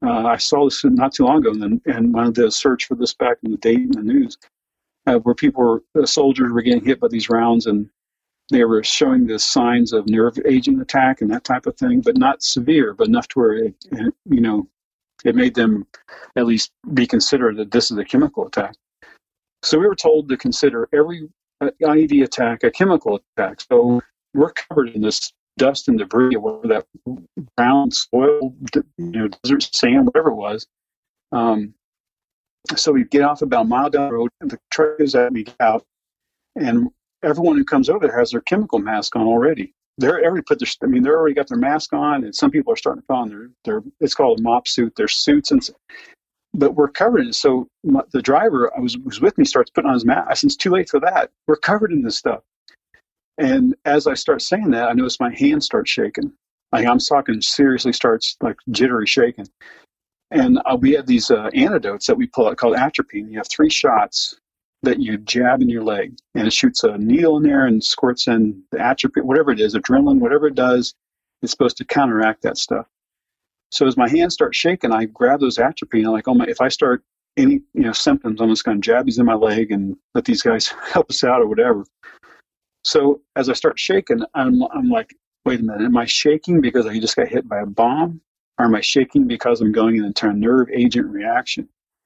Uh, I saw this not too long ago, and, and wanted to search for this back in the date in the news, uh, where people were, uh, soldiers were getting hit by these rounds, and they were showing the signs of nerve agent attack and that type of thing, but not severe, but enough to where it, it, you know, it made them at least be considered that this is a chemical attack. So we were told to consider every I E D attack a chemical attack. So we're covered in this dust and debris, whatever that brown soil, you know, desert sand, whatever it was. Um, so we get off about a mile down the road, and the truck is at me out, and everyone who comes over there has their chemical mask on already. They're already put their, I mean, they're already got their mask on, and some people are starting to put on their, their, it's called a mop suit, their suits, and but we're covered in. So my, the driver I was was with me starts putting on his mask. I said, it's too late for that. We're covered in this stuff. And as I start saying that, I notice my hand starts shaking. Like I'm talking seriously, starts like jittery shaking. And uh, we have these uh, antidotes that we pull out called atropine. You have three shots that you jab in your leg, and it shoots a needle in there and squirts in the atropine, whatever it is, adrenaline, whatever it does, it's supposed to counteract that stuff. So as my hands start shaking, I grab those atropine. I'm like, oh my, if I start any you know symptoms, I'm just going to jab these in my leg and let these guys help us out or whatever. So as I start shaking, I'm I'm like, wait a minute, am I shaking because I just got hit by a bomb? Or am I shaking because I'm going into a nerve agent reaction?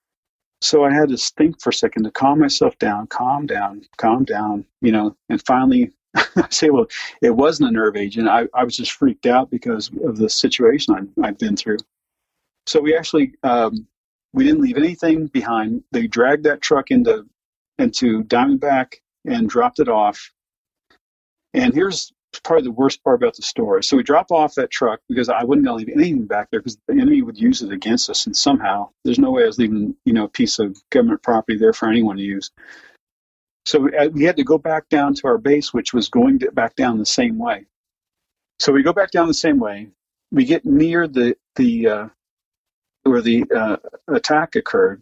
So I had to think for a second to calm myself down, calm down, calm down, you know, and finally I say, well, it wasn't a nerve agent. I, I was just freaked out because of the situation I, I've been through. So we actually, um, we didn't leave anything behind. They dragged that truck into, into Diamondback and dropped it off. And here's probably the worst part about the story. So we drop off that truck because I wasn't going to leave anything back there because the enemy would use it against us. And somehow there's no way I was leaving, you know, a piece of government property there for anyone to use. So we, we had to go back down to our base, which was going to, back down the same way. So we go back down the same way. We get near the, the, uh, where the uh, attack occurred.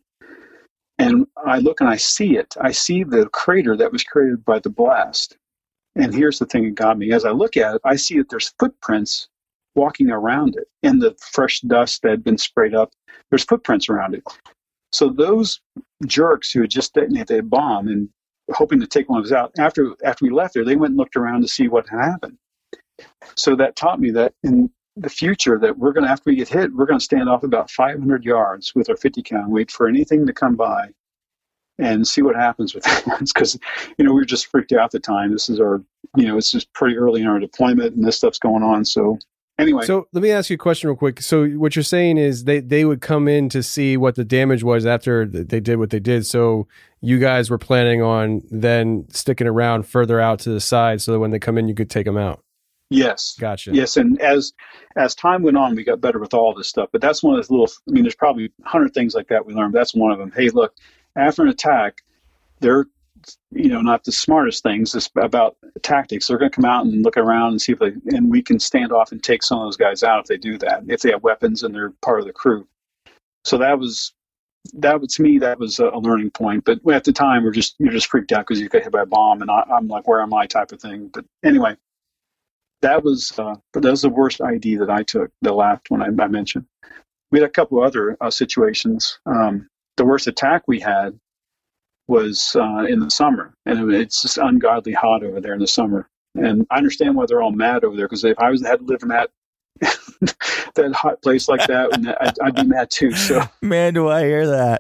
And I look and I see it. I see the crater that was created by the blast. And here's the thing that got me. As I look at it, I see that there's footprints walking around it in the fresh dust that had been sprayed up. There's footprints around it. So those jerks who had just detonated a bomb and hoping to take one of us out, after after we left there, they went and looked around to see what had happened. So that taught me that in the future, that we're going to, after we get hit, we're going to stand off about five hundred yards with our fifty cal and wait for anything to come by and see what happens with that. Because, you know, we were just freaked out at the time. This is our, you know, it's just pretty early in our deployment and this stuff's going on. So anyway. So let me ask you a question real quick. So what you're saying is they, they would come in to see what the damage was after they did what they did. So you guys were planning on then sticking around further out to the side so that when they come in, you could take them out. Yes. Gotcha. Yes. And as, as time went on, we got better with all this stuff, but that's one of those little, I mean, there's probably a hundred things like that we learned. That's one of them. Hey, look, after an attack, they're, you know, not the smartest things about tactics. They're going to come out and look around and see if they, and we can stand off and take some of those guys out if they do that, if they have weapons and they're part of the crew. So that was, that was, to me, that was a learning point. But at the time, we're just, you're just freaked out because you got hit by a bomb and I, I'm like, where am I type of thing. But anyway, that was, uh, but that was the worst I D that I took, the last one I, I mentioned. We had a couple of other uh, situations. Um, the worst attack we had was uh, in the summer, and it's just ungodly hot over there in the summer. And I understand why they're all mad over there, because if I was had to live in that that hot place like that, I'd, I'd be mad too. So, man, do I hear that?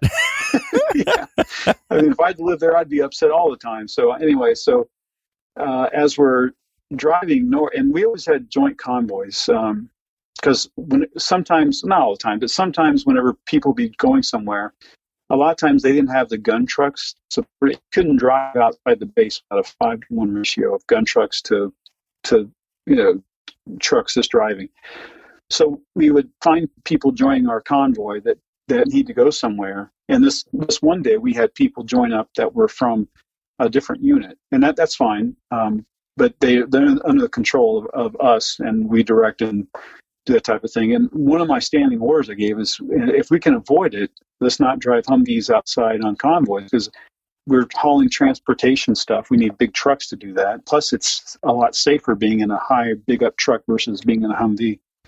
Yeah, I mean, if I had to live there, I'd be upset all the time. So anyway, so uh, as we're driving north, and we always had joint convoys, because um, when sometimes, not all the time, but sometimes whenever people be going somewhere. A lot of times they didn't have the gun trucks, so they couldn't drive outside the base without a five to one ratio of gun trucks to, to you know, trucks just driving. So we would find people joining our convoy that, that need to go somewhere. And this this one day we had people join up that were from a different unit, and that that's fine. Um, but they they're under the control of, of us, and we direct and do that type of thing. And one of my standing orders I gave is, if we can avoid it, let's not drive Humvees outside on convoys, because we're hauling transportation stuff. We need big trucks to do that. Plus, it's a lot safer being in a high, big up truck versus being in a Humvee.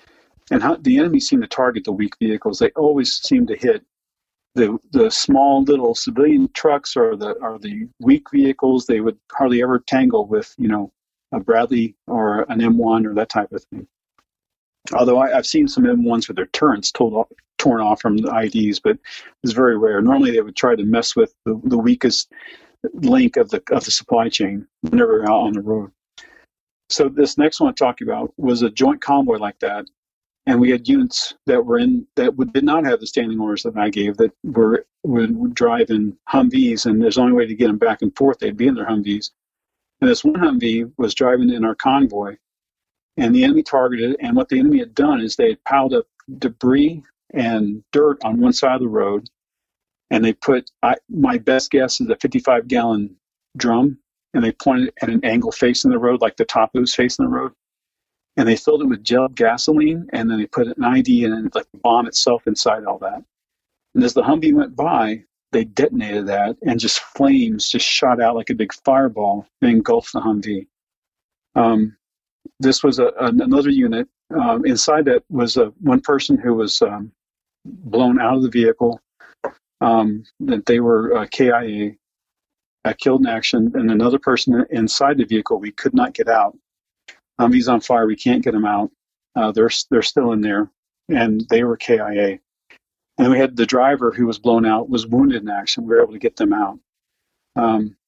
and how the enemy seemed to target the weak vehicles. They always seemed to hit the the small little civilian trucks or the or the weak vehicles. They would hardly ever tangle with, you know, a Bradley or an M one or that type of thing. Although I, I've seen some M ones with their turrets off, torn off from the I Ds, but it's very rare. Normally they would try to mess with the, the weakest link of the of the supply chain whenever out on the road. So this next one I'm talking about was a joint convoy like that, and we had units that were in that would, did not have the standing orders that I gave, that were would, would drive in Humvees, and there's only way to get them back and forth. They'd be in their Humvees, and this one Humvee was driving in our convoy, and the enemy targeted it. And what the enemy had done is they had piled up debris and dirt on one side of the road, and they put, I, my best guess is a fifty-five gallon drum, and they pointed at an angle facing the road, like the top of it was facing the road. And they filled it with gel gasoline, and then they put an I D and like the bomb itself inside all that. And as the Humvee went by, they detonated that, and just flames just shot out like a big fireball and engulfed the Humvee. Um, this was a, a, another unit. Um, inside that was a, one person who was um, blown out of the vehicle. Um, that they were uh, K I A, uh, killed in action, and another person inside the vehicle we could not get out. Um, he's on fire. We can't get him out. Uh, they're they're still in there, and they were K I A. And we had the driver who was blown out, was wounded in action. We were able to get them out. Um,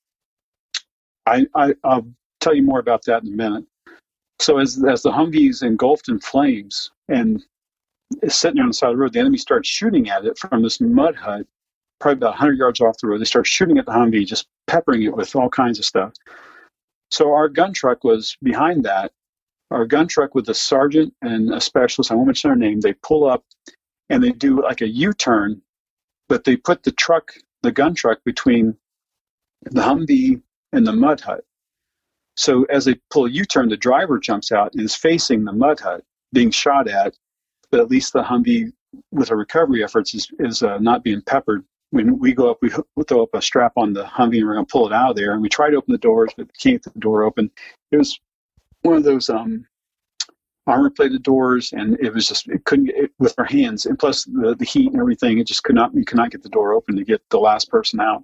I, I I'll tell you more about that in a minute. So as as the Humvee's engulfed in flames and is sitting there on the side of the road, the enemy starts shooting at it from this mud hut, probably about one hundred yards off the road. They start shooting at the Humvee, just peppering it with all kinds of stuff. So our gun truck was behind that. Our gun truck with a sergeant and a specialist, I won't mention their name, they pull up and they do like a U-turn, but they put the truck, the gun truck, between the Humvee and the mud hut. So as they pull a U-turn, the driver jumps out and is facing the mud hut, being shot at, but at least the Humvee, with our recovery efforts, is, is uh, not being peppered. When we go up, we throw up a strap on the Humvee and we're going to pull it out of there. And we try to open the doors, but can't get the door open. It was one of those um, armor-plated doors, and it was just, it couldn't get it with our hands. And plus the, the heat and everything, it just could not, we could not get the door open to get the last person out.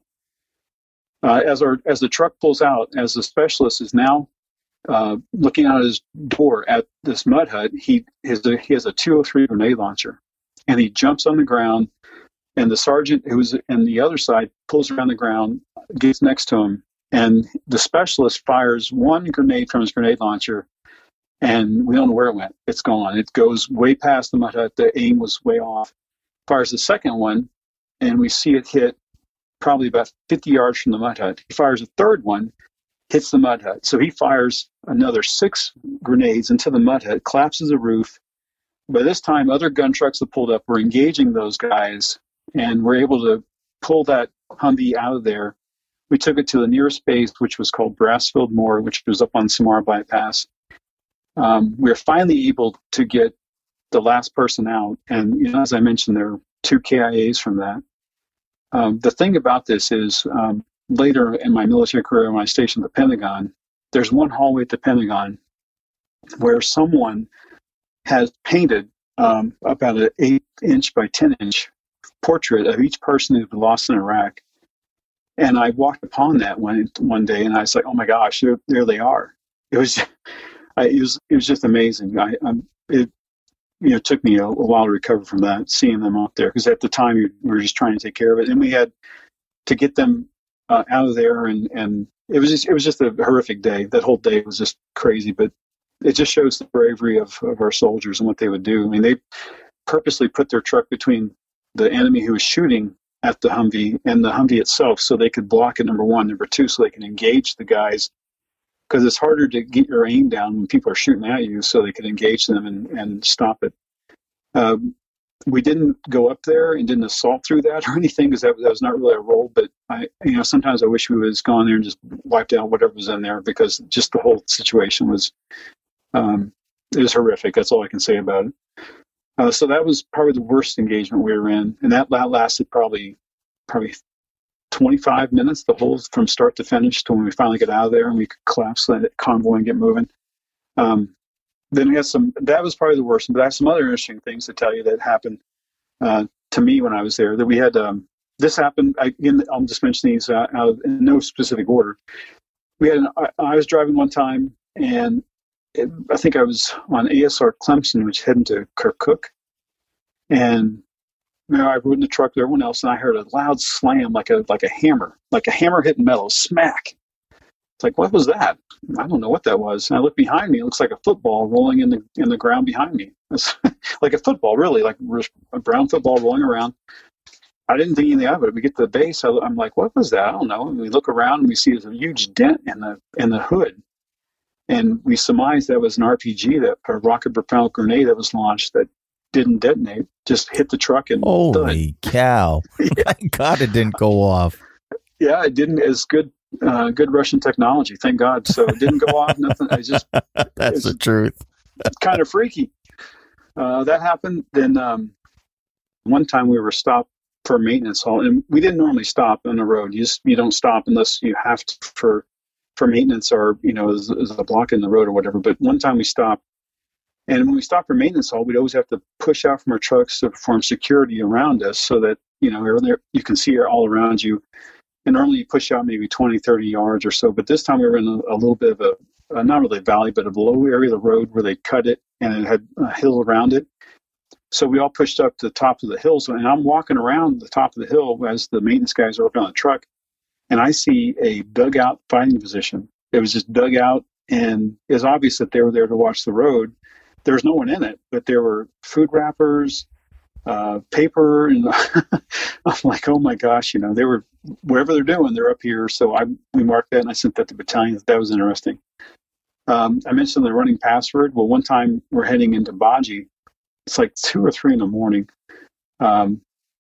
Uh, as our as the truck pulls out, as the specialist is now uh, looking out his door at this mud hut, he his, he has a two oh three grenade launcher, and he jumps on the ground. And the sergeant who was on the other side pulls around the ground, gets next to him, and the specialist fires one grenade from his grenade launcher, and we don't know where it went. It's gone. It goes way past the mud hut. The aim was way off. Fires the second one, and we see it hit probably about fifty yards from the mud hut. He fires a third one, hits the mud hut. So he fires another six grenades into the mud hut, collapses the roof. By this time, other gun trucks that pulled up were engaging those guys, and we're able to pull that Humvee out of there. We took it to the nearest base, which was called Brassfield Moor, which was up on Samara Bypass. Um, we were finally able to get the last person out, and you know, as I mentioned, there were two K I As from that. Um, the thing about this is, um, later in my military career, when I stationed at the Pentagon, there's one hallway at the Pentagon where someone has painted um, about an eight inch by ten inch portrait of each person who's been lost in Iraq. And I walked upon that one one day, and I was like, "Oh my gosh, there, there they are!" It was, I, it was, it was just amazing. I, I it, you know, it took me a, a while to recover from that, seeing them out there, because at the time we were just trying to take care of it, and we had to get them uh, out of there, and and it was just, it was just a horrific day. That whole day was just crazy, but it just shows the bravery of, of our soldiers and what they would do. I mean, they purposely put their truck between the enemy who was shooting at the Humvee and the Humvee itself, so they could block it, number one. Number two, so they can engage the guys, because it's harder to get your aim down when people are shooting at you, so they could engage them and, and stop it. Um, we didn't go up there and didn't assault through that or anything, because that, that was not really our role. But I, you know, sometimes I wish we would have gone there and just wiped out whatever was in there, because just the whole situation was, um, it was horrific. That's all I can say about it. Uh, so that was probably the worst engagement we were in, and that, that lasted probably probably twenty-five minutes, the whole from start to finish, to when we finally got out of there and we could collapse that convoy and get moving. Um, then we had some, that was probably the worst, but I have some other interesting things to tell you that happened uh, to me when I was there. That we had, um, this happened, I, again, I'll just mention these uh, out of, in no specific order. We had, an, I, I was driving one time, and it, I think I was on A S R Clemson, which heading to Kirkuk. And you know, I rode in the truck with everyone else, and I heard a loud slam, like a like a hammer, like a hammer hitting metal, smack. It's like, what was that? I don't know what that was. And I look behind me; it looks like a football rolling in the in the ground behind me. It's like a football, really, like a brown football rolling around. I didn't think anything of it. We get to the base, I, I'm like, what was that? I don't know. And we look around, and we see there's a huge dent in the in the hood, and we surmised that was an R P G, that a rocket propelled grenade that was launched that didn't detonate, just hit the truck and holy done. Cow! Yeah. Thank God it didn't go off. Yeah, it didn't. It's good, uh, good Russian technology. Thank God. So it didn't go off. Nothing. I just that's the truth. Kind of freaky. Uh, that happened. Then um, one time we were stopped for a maintenance halt, and we didn't normally stop on the road. You just you don't stop unless you have to for for maintenance, or you know, there's, there's a block in the road or whatever. But one time we stopped. And when we stopped for maintenance halt, we'd always have to push out from our trucks to perform security around us so that, you know, there, you can see it all around you. And normally you push out maybe twenty, thirty yards or so. But this time we were in a, a little bit of a, a, not really a valley, but a low area of the road where they cut it and it had a hill around it. So we all pushed up to the top of the hill. So, and I'm walking around the top of the hill as the maintenance guys are working on the truck. And I see a dugout fighting position. It was just dug out, and it was obvious that they were there to watch the road. There was no one in it, but there were food wrappers, uh, paper, and I'm like, oh my gosh, you know, they were, wherever they're doing, they're up here. So I we marked that, and I sent that to battalion. That was interesting. Um, I mentioned the running password. Well, one time we're heading into Baji. It's like two or three in the morning. Um,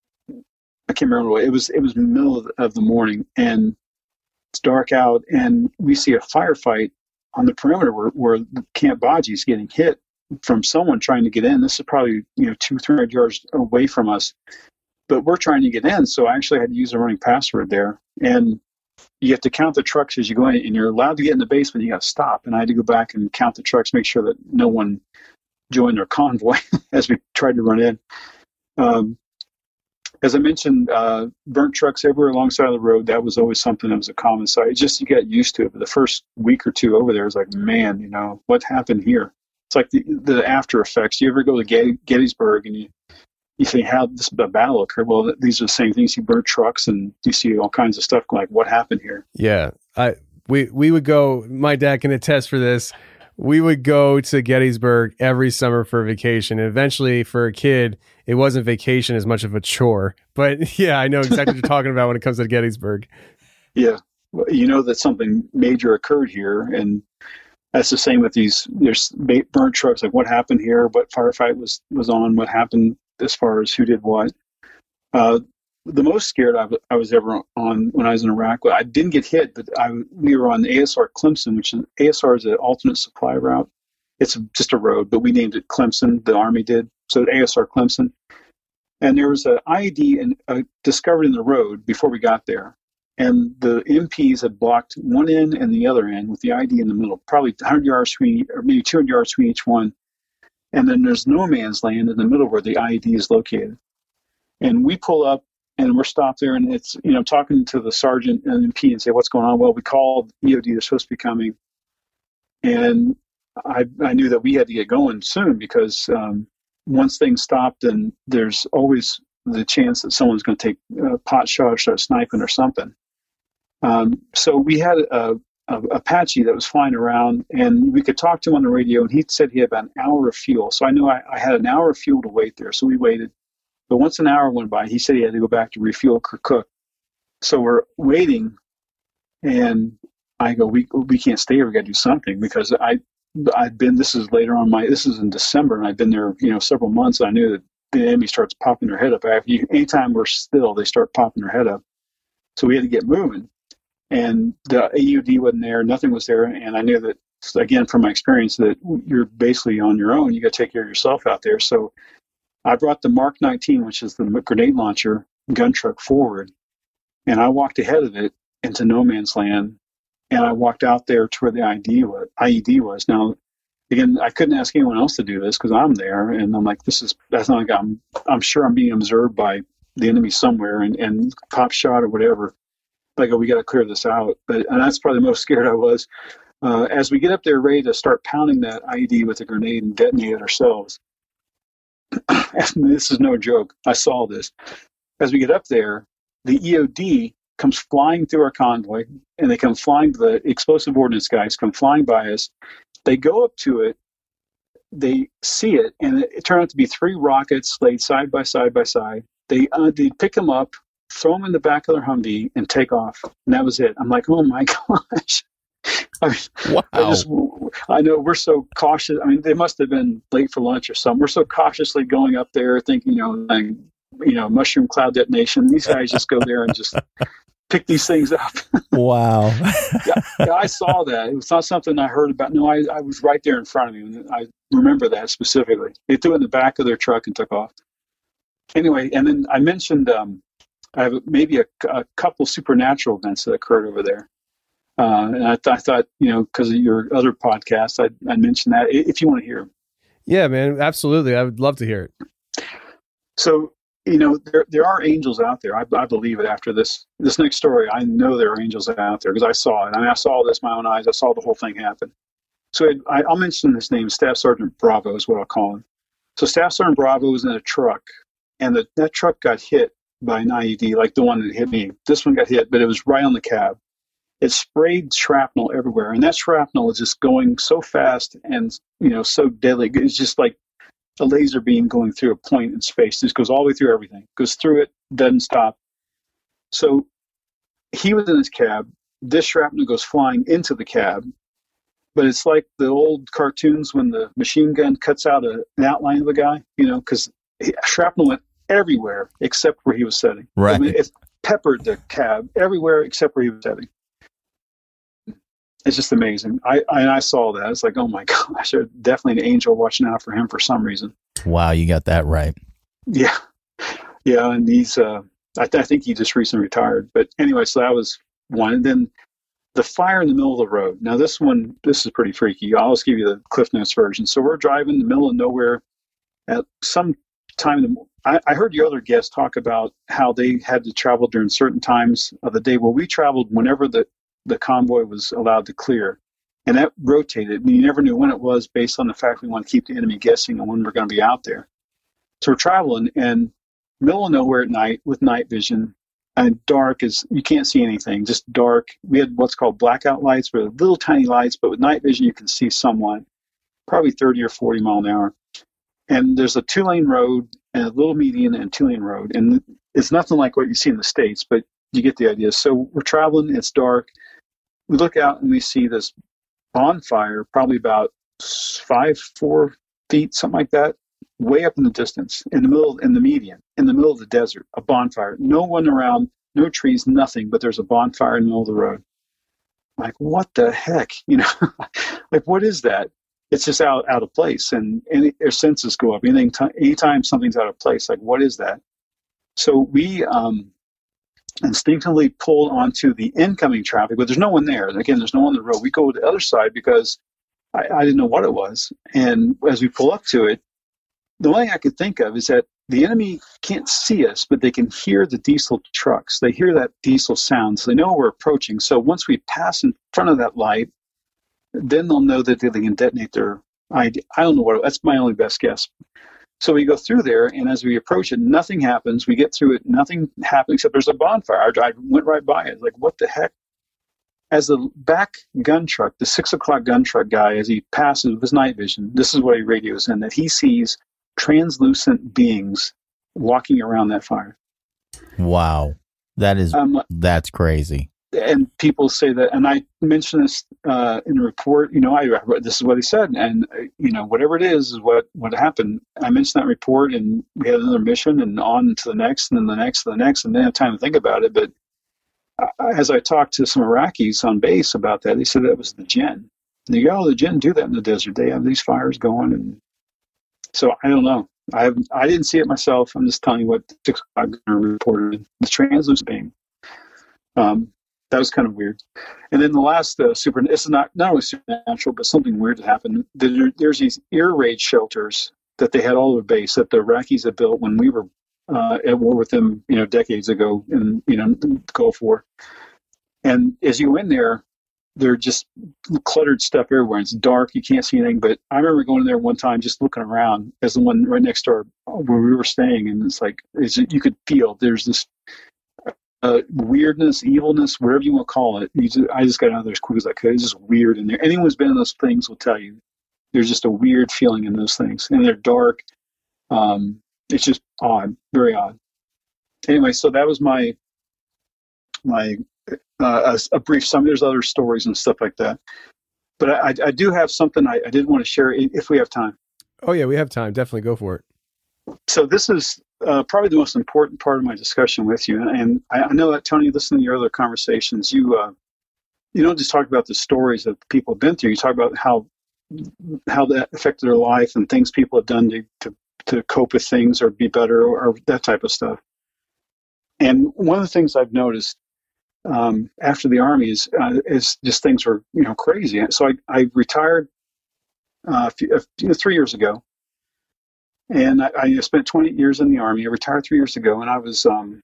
I can't remember what it was. It was middle of the, of the morning, and it's dark out, and we see a firefight on the perimeter where, where Camp Baji is getting hit from someone trying to get in. This is probably, you know, two, three hundred yards away from us, but we're trying to get in. So I actually had to use a running password there. And you have to count the trucks as you go in, and you're allowed to get in the basement. You got to stop. And I had to go back and count the trucks, make sure that no one joined their convoy as we tried to run in. Um, as I mentioned, uh, burnt trucks everywhere alongside of the road. That was always something that was a common sight. It's just, you get used to it. But the first week or two over there was like, man, you know, what happened here? It's like the, the after effects. You ever go to Gettysburg and you, you think, how this a battle occurred? Well, these are the same things. You burn trucks and you see all kinds of stuff like, what happened here? Yeah. I we we would go, my dad can attest for this. We would go to Gettysburg every summer for vacation. And eventually, for a kid, it wasn't vacation as much of a chore. But yeah, I know exactly what you're talking about when it comes to Gettysburg. Yeah. Well, you know that something major occurred here, and that's the same with these. There's burnt trucks. Like, what happened here? What firefight was was on? What happened as far as who did what? Uh, the most scared I, I was ever on when I was in Iraq. I didn't get hit, but I, we were on A S R Clemson, which is A S R is an alternate supply route. It's just a road, but we named it Clemson. The Army did. So A S R Clemson, and there was an I E D in, uh, discovered in the road before we got there. And the M Ps had blocked one end and the other end with the I E D in the middle, probably one hundred yards between, or maybe two hundred yards between each one. And then there's no man's land in the middle where the I E D is located. And we pull up and we're stopped there, and it's, you know, talking to the sergeant and M P and say, what's going on? Well, we called E O D, they're supposed to be coming. And I, I knew that we had to get going soon because um, once things stopped, then there's always the chance that someone's going to take a pot shot or start sniping or something. Um, so we had a, a Apache that was flying around, and we could talk to him on the radio, and he said he had about an hour of fuel. So I knew I, I had an hour of fuel to wait there. So we waited. But once an hour went by, he said he had to go back to refuel Kirkuk. So we're waiting, and I go, we we can't stay here. We got to do something, because I I'd been. This is later on my. This is in December, and I've been there, you know, several months. And I knew that the enemy starts popping their head up. Anytime we're still, they start popping their head up. So we had to get moving. And the A U D wasn't there. Nothing was there. And I knew that, again, from my experience, that you're basically on your own. You got to take care of yourself out there. So I brought the Mark nineteen, which is the grenade launcher gun truck, forward, and I walked ahead of it into no man's land, and I walked out there to where the I E D was. I E D was. Now, again, I couldn't ask anyone else to do this because I'm there, and I'm like, this is that's not like I'm. I'm sure I'm being observed by the enemy somewhere, and and pop shot or whatever. Like, oh, we got to clear this out. But and that's probably the most scared I was. Uh, as we get up there ready to start pounding that I E D with a grenade and detonate it ourselves. This is no joke. I saw this. As we get up there, the E O D comes flying through our convoy, and they come flying, the explosive ordnance guys come flying by us. They go up to it, they see it, and it, it turned out to be three rockets laid side by side by side. They, uh, they pick them up, throw them in the back of their Humvee, and take off. And that was it. I'm like, oh my gosh. I mean, wow. I, just, I know we're so cautious. I mean, they must have been late for lunch or something. We're so cautiously going up there thinking, you know, like, you know, mushroom cloud detonation. These guys just go there and just pick these things up. Wow. yeah, yeah, I saw that. It was not something I heard about. No, I, I was right there in front of me. And I remember that specifically. They threw it in the back of their truck and took off. Anyway, and then I mentioned um, I have maybe a, a couple supernatural events that occurred over there. Uh, and I, th- I thought, you know, because of your other podcast, I'd, I'd mention that if you want to hear. Yeah, man, absolutely. I would love to hear it. So, you know, there there are angels out there. I, I believe it. After this this next story, I know there are angels out there because I saw it. I mean, I saw this with my own eyes. I saw the whole thing happen. So I, I'll mention his name. Staff Sergeant Bravo is what I'll call him. So Staff Sergeant Bravo was in a truck, and the, that truck got hit by an I E D, like the one that hit me. This one got hit, but it was right on the cab. It sprayed shrapnel everywhere, and that shrapnel is just going so fast and, you know, so deadly. It's just like a laser beam going through a point in space. This goes all the way through everything, goes through it, doesn't stop. So he was in his cab. This shrapnel goes flying into the cab, but it's like the old cartoons when the machine gun cuts out a, an outline of a guy, you know, because shrapnel went everywhere except where he was sitting. Right. I mean, it peppered the cab everywhere except where he was sitting. It's just amazing. I, I I saw that. It's like, oh my gosh, there's definitely an angel watching out for him for some reason. Wow, you got that right. Yeah, yeah, and he's. Uh, I, th- I think he just recently retired. But anyway, so that was one. And then the fire in the middle of the road. Now this one, this is pretty freaky. I'll just give you the Cliff Notes version. So we're driving in the middle of nowhere at some time. In the, I, I heard your other guests talk about how they had to travel during certain times of the day. Well, we traveled whenever the the convoy was allowed to clear. And that rotated. I mean, you never knew when it was based on the fact we want to keep the enemy guessing on when we're going to be out there. So we're traveling and middle of nowhere at night with night vision, and dark is, you can't see anything, just dark. We had what's called blackout lights, where little tiny lights, but with night vision you can see somewhat, probably thirty or forty mile an hour. And there's a two-lane road and a little median and two-lane road. And it's nothing like what you see in the States, but you get the idea. So we're traveling, it's dark. We look out and we see this bonfire, probably about five, four feet, something like that, way up in the distance, in the middle, in the median, in the middle of the desert, a bonfire. No one around, no trees, nothing, but there's a bonfire in the middle of the road. I'm like, what the heck? You know, like, what is that? It's just out, out of place. And, and their senses go up. Anything, t- anytime something's out of place, like, what is that? So we, um, instinctively pulled onto the incoming traffic, but there's no one there. Again, there's no one on the road. We go to the other side because I, I didn't know what it was. And as we pull up to it, the only thing I could think of is that the enemy can't see us, but they can hear the diesel trucks. They hear that diesel sound, so they know we're approaching. So once we pass in front of that light, then they'll know that they can detonate their I D. I don't know what, that's my only best guess. So we go through there, and as we approach it, nothing happens. We get through it, nothing happens except there's a bonfire. I went right by it. Like, what the heck? As the back gun truck, the six o'clock gun truck guy, as he passes with his night vision, this is what he radios in, that he sees translucent beings walking around that fire. Wow. That is, um, that's crazy. And people say that, and I mentioned this uh, in a report, you know, I this is what he said, and, uh, you know, whatever it is, is what, what happened. I mentioned that report, and we had another mission, and on to the next, and then the next, and the next, and didn't have time to think about it. But uh, as I talked to some Iraqis on base about that, they said that was the jinn. And you go, oh, the jinn do that in the desert. They have these fires going, and so I don't know. I have, I didn't see it myself. I'm just telling you what six o'clock reported. The translucent being. Um, that was kind of weird. And then the last uh, super, it's not not only supernatural, but something weird that happened. There, there's these air raid shelters that they had all over the base that the Iraqis had built when we were uh, at war with them, you know, decades ago in, you know, the Gulf War. And as you go in there, they're just cluttered stuff everywhere. It's dark. You can't see anything. But I remember going in there one time, just looking around as the one right next door where we were staying. And it's like, it's, you could feel there's this uh, weirdness, evilness, whatever you want to call it. You just, I just got out of there as quick as I could. It's just weird in there. Anyone who's been in those things will tell you there's just a weird feeling in those things. And they're dark. Um, it's just odd, very odd. Anyway, so that was my, my, Uh, a, a brief summary. There's other stories and stuff like that, but I, I do have something I, I did want to share if we have time. Oh yeah, we have time. Definitely go for it. So this is uh, probably the most important part of my discussion with you, and I, I know that Tony, listening to your other conversations, you uh, you don't just talk about the stories that people have been through. You talk about how how that affected their life and things people have done to to, to cope with things or be better or, or that type of stuff. And one of the things I've noticed Um, after the Army is, uh, is just things were, you know, crazy. So I, I retired uh, a few, you know, three years ago, and I, I spent twenty years in the Army. I retired three years ago, and I was, um,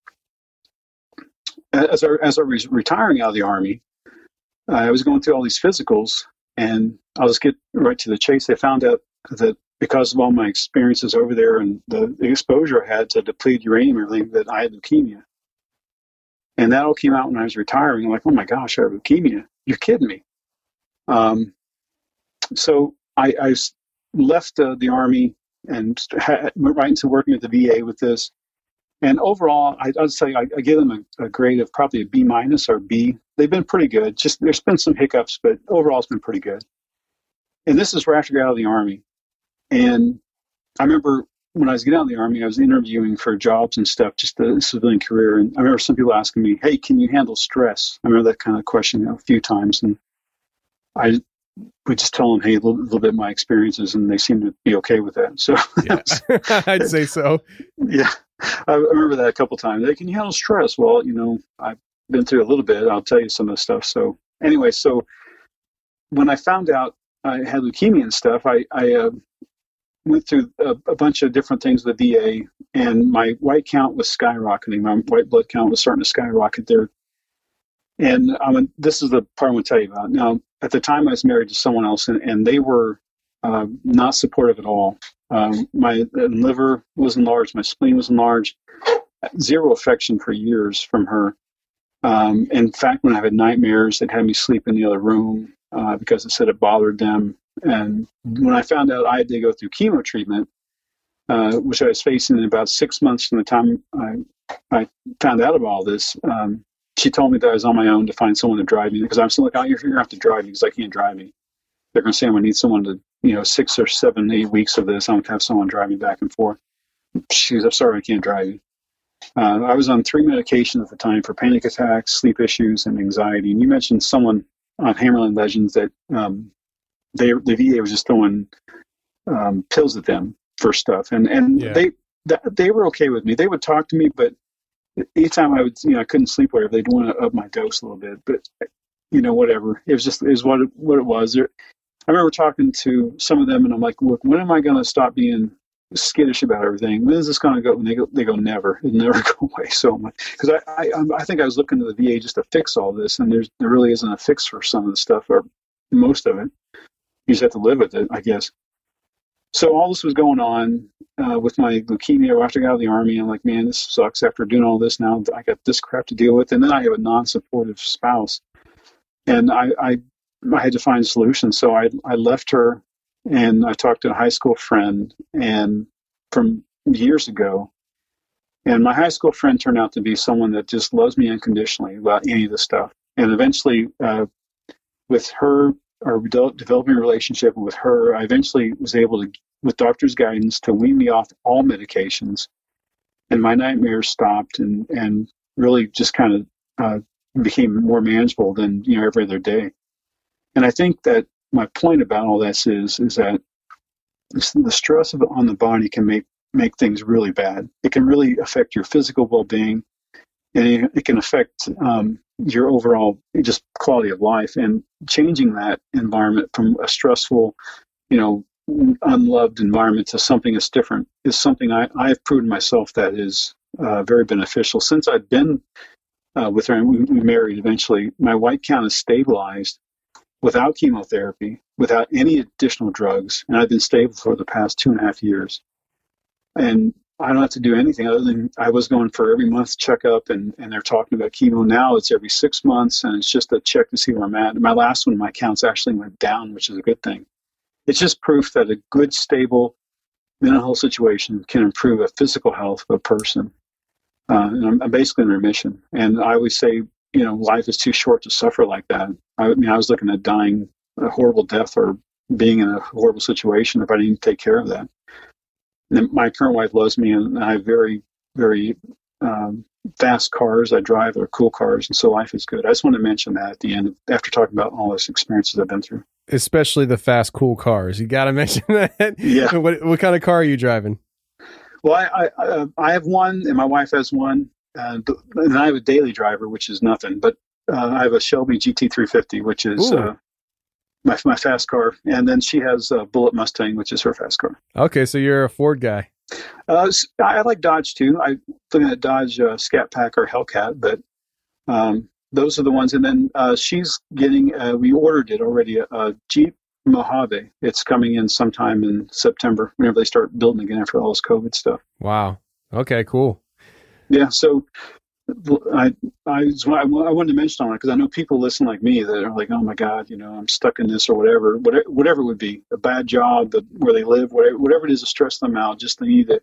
as I, as I was retiring out of the Army, I was going through all these physicals, and I'll just get right to the chase. They found out that because of all my experiences over there and the, the exposure I had to depleted uranium and everything, that I had leukemia. And that all came out when I was retiring. I'm like, oh my gosh, I have leukemia. You're kidding me. Um, so I, I left uh, the Army and had, went right into working at the V A with this. And overall, I, I'd say I, I give them a, a grade of probably a B minus or B. They've been pretty good. Just there's been some hiccups, but overall it's been pretty good. And this is right after I got out of the Army. And I remember when I was getting out of the Army, I was interviewing for jobs and stuff, just the civilian career. And I remember some people asking me, hey, can you handle stress? I remember that kind of question a few times. And I would just tell them, hey, a little, little bit of my experiences, and they seemed to be okay with that. So yeah. I'd say so. Yeah. I remember that a couple of times. Hey, can you handle stress? Well, you know, I've been through a little bit. I'll tell you some of the stuff. So anyway, so when I found out I had leukemia and stuff, I, I uh, went through a, a bunch of different things with the V A, and my white count was skyrocketing. My white blood count was starting to skyrocket there. And um, this is the part I want to tell you about. Now, at the time, I was married to someone else, and, and they were uh, not supportive at all. Um, my liver was enlarged. My spleen was enlarged. Zero affection for years from her. Um, in fact, when I had nightmares, they'd have me sleep in the other room uh, because it said it bothered them. And when I found out I had to go through chemo treatment, uh, which I was facing in about six months from the time I, I found out about all this, um, she told me that I was on my own to find someone to drive me, because I'm still like, oh, you're, you're going to have to drive me because I can't drive me. They're going to say I'm going to need someone to, you know, six or seven, eight weeks of this. I'm going to have someone drive me back and forth. She goes, I'm sorry, I can't drive you. Uh, I was on three medications at the time for panic attacks, sleep issues, and anxiety. And you mentioned someone on Hammerlane Legends that um, they, the V A was just throwing um, pills at them for stuff. And, and yeah. they th- they were okay with me. They would talk to me, but anytime I would, you know, I couldn't sleep, whatever, they'd want to up my dose a little bit. But, you know, whatever. It was just, it was what it, what it was. There, I remember talking to some of them, and I'm like, look, when am I going to stop being skittish about everything? When is this going to go? And they go, they go, never. It'll never go away. So much. Because I, I, I think I was looking to the V A just to fix all this, and there's, there really isn't a fix for some of the stuff, or most of it. You just have to live with it, I guess. So all this was going on uh, with my leukemia after I got out of the Army. I'm like, man, this sucks. After doing all this, now I got this crap to deal with. And then I have a non-supportive spouse. And I, I, I had to find a solution. So I, I left her, and I talked to a high school friend and from years ago. And my high school friend turned out to be someone that just loves me unconditionally about any of this stuff. And eventually, uh, with her, or developing a relationship with her, I eventually was able to, with doctor's guidance, to wean me off all medications. And my nightmares stopped, and, and really just kind of uh, became more manageable than, you know, every other day. And I think that my point about all this is, is that the stress of, on the body can make, make things really bad. It can really affect your physical well-being, and it, it can affect um, your overall just quality of life, and changing that environment from a stressful, you know, unloved environment to something that's different is something I, I've proven myself that is uh, very beneficial. Since I've been uh, with her, and we, we married eventually, my white count has stabilized without chemotherapy, without any additional drugs, and I've been stable for the past two and a half years. And I don't have to do anything other than I was going for every month checkup, and, and they're talking about chemo now. It's every six months, and it's just a check to see where I'm at. My last one, my counts actually went down, which is a good thing. It's just proof that a good, stable mental health situation can improve the physical health of a person. Uh, and I'm, I'm basically in remission. And I always say, you know, life is too short to suffer like that. I, I mean, I was looking at dying a horrible death or being in a horrible situation if I didn't take care of that. And my current wife loves me, and I have very, very um, fast cars. I drive, they're cool cars, and so life is good. I just want to mention that at the end, after talking about all those experiences I've been through. Especially the fast, cool cars. You got to mention that. Yeah. What, what kind of car are you driving? Well, I I, uh, I have one, and my wife has one, uh, and I have a daily driver, which is nothing. But uh, I have a Shelby G T three fifty, which is uh, my my fast car, and then she has a Bullitt Mustang, which is her fast car. Okay, so you're a Ford guy. Uh, I like Dodge too. I'm looking at Dodge uh, Scat Pack or Hellcat, but um, those are the ones. And then uh, she's getting, uh, we ordered it already, a, a Jeep Mojave. It's coming in sometime in September, whenever they start building again after all this COVID stuff. Wow. Okay, cool. Yeah, so I I, I wanted to mention on it because I know people listen like me that are like, oh my God, you know, I'm stuck in this or whatever, whatever, whatever it would be, a bad job, the, where they live, whatever, whatever it is to stress them out, just they need to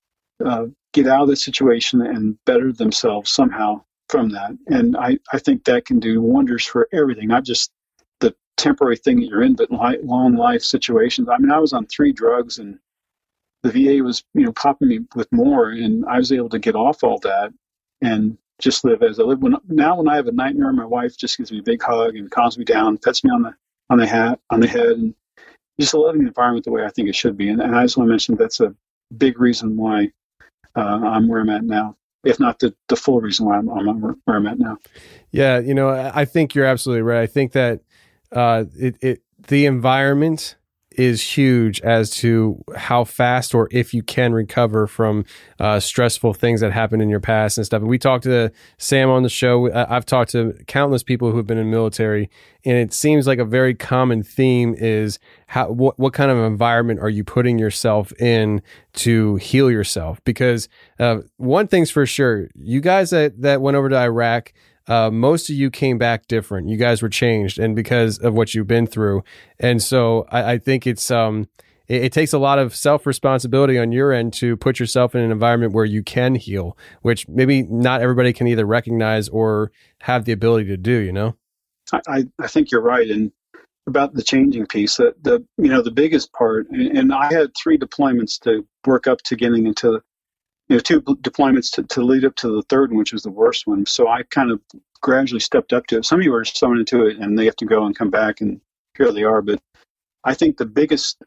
uh, get out of the situation and better themselves somehow from that. And I, I think that can do wonders for everything, not just the temporary thing that you're in, but li- long life situations. I mean, I was on three drugs and the V A was, you know, popping me with more, and I was able to get off all that and just live as I live. When, now when I have a nightmare, my wife just gives me a big hug and calms me down, pets me on the on the hat on the head, and just loving the environment the way I think it should be. And, and I just want to mention that's a big reason why uh, I'm where I'm at now, if not the, the full reason why I'm, I'm where I'm at now. Yeah, you know, I think you're absolutely right. I think that uh, it, it the environment is huge as to how fast or if you can recover from uh, stressful things that happened in your past and stuff. And we talked to Sam on the show. I've talked to countless people who have been in the military, and it seems like a very common theme is how what, what kind of environment are you putting yourself in to heal yourself? Because uh, one thing's for sure, you guys that, that went over to Iraq, Uh, most of you came back different. You guys were changed, and because of what you've been through. And so I, I think it's um, it, it takes a lot of self-responsibility on your end to put yourself in an environment where you can heal, which maybe not everybody can either recognize or have the ability to do, you know? I, I think you're right. And about the changing piece, that the, you know, the biggest part, and, and I had three deployments to work up to getting into You know, two deployments to, to lead up to the third one, which was the worst one. So I kind of gradually stepped up to it. Some of you are just thrown into it and they have to go and come back, and here they are. But I think the biggest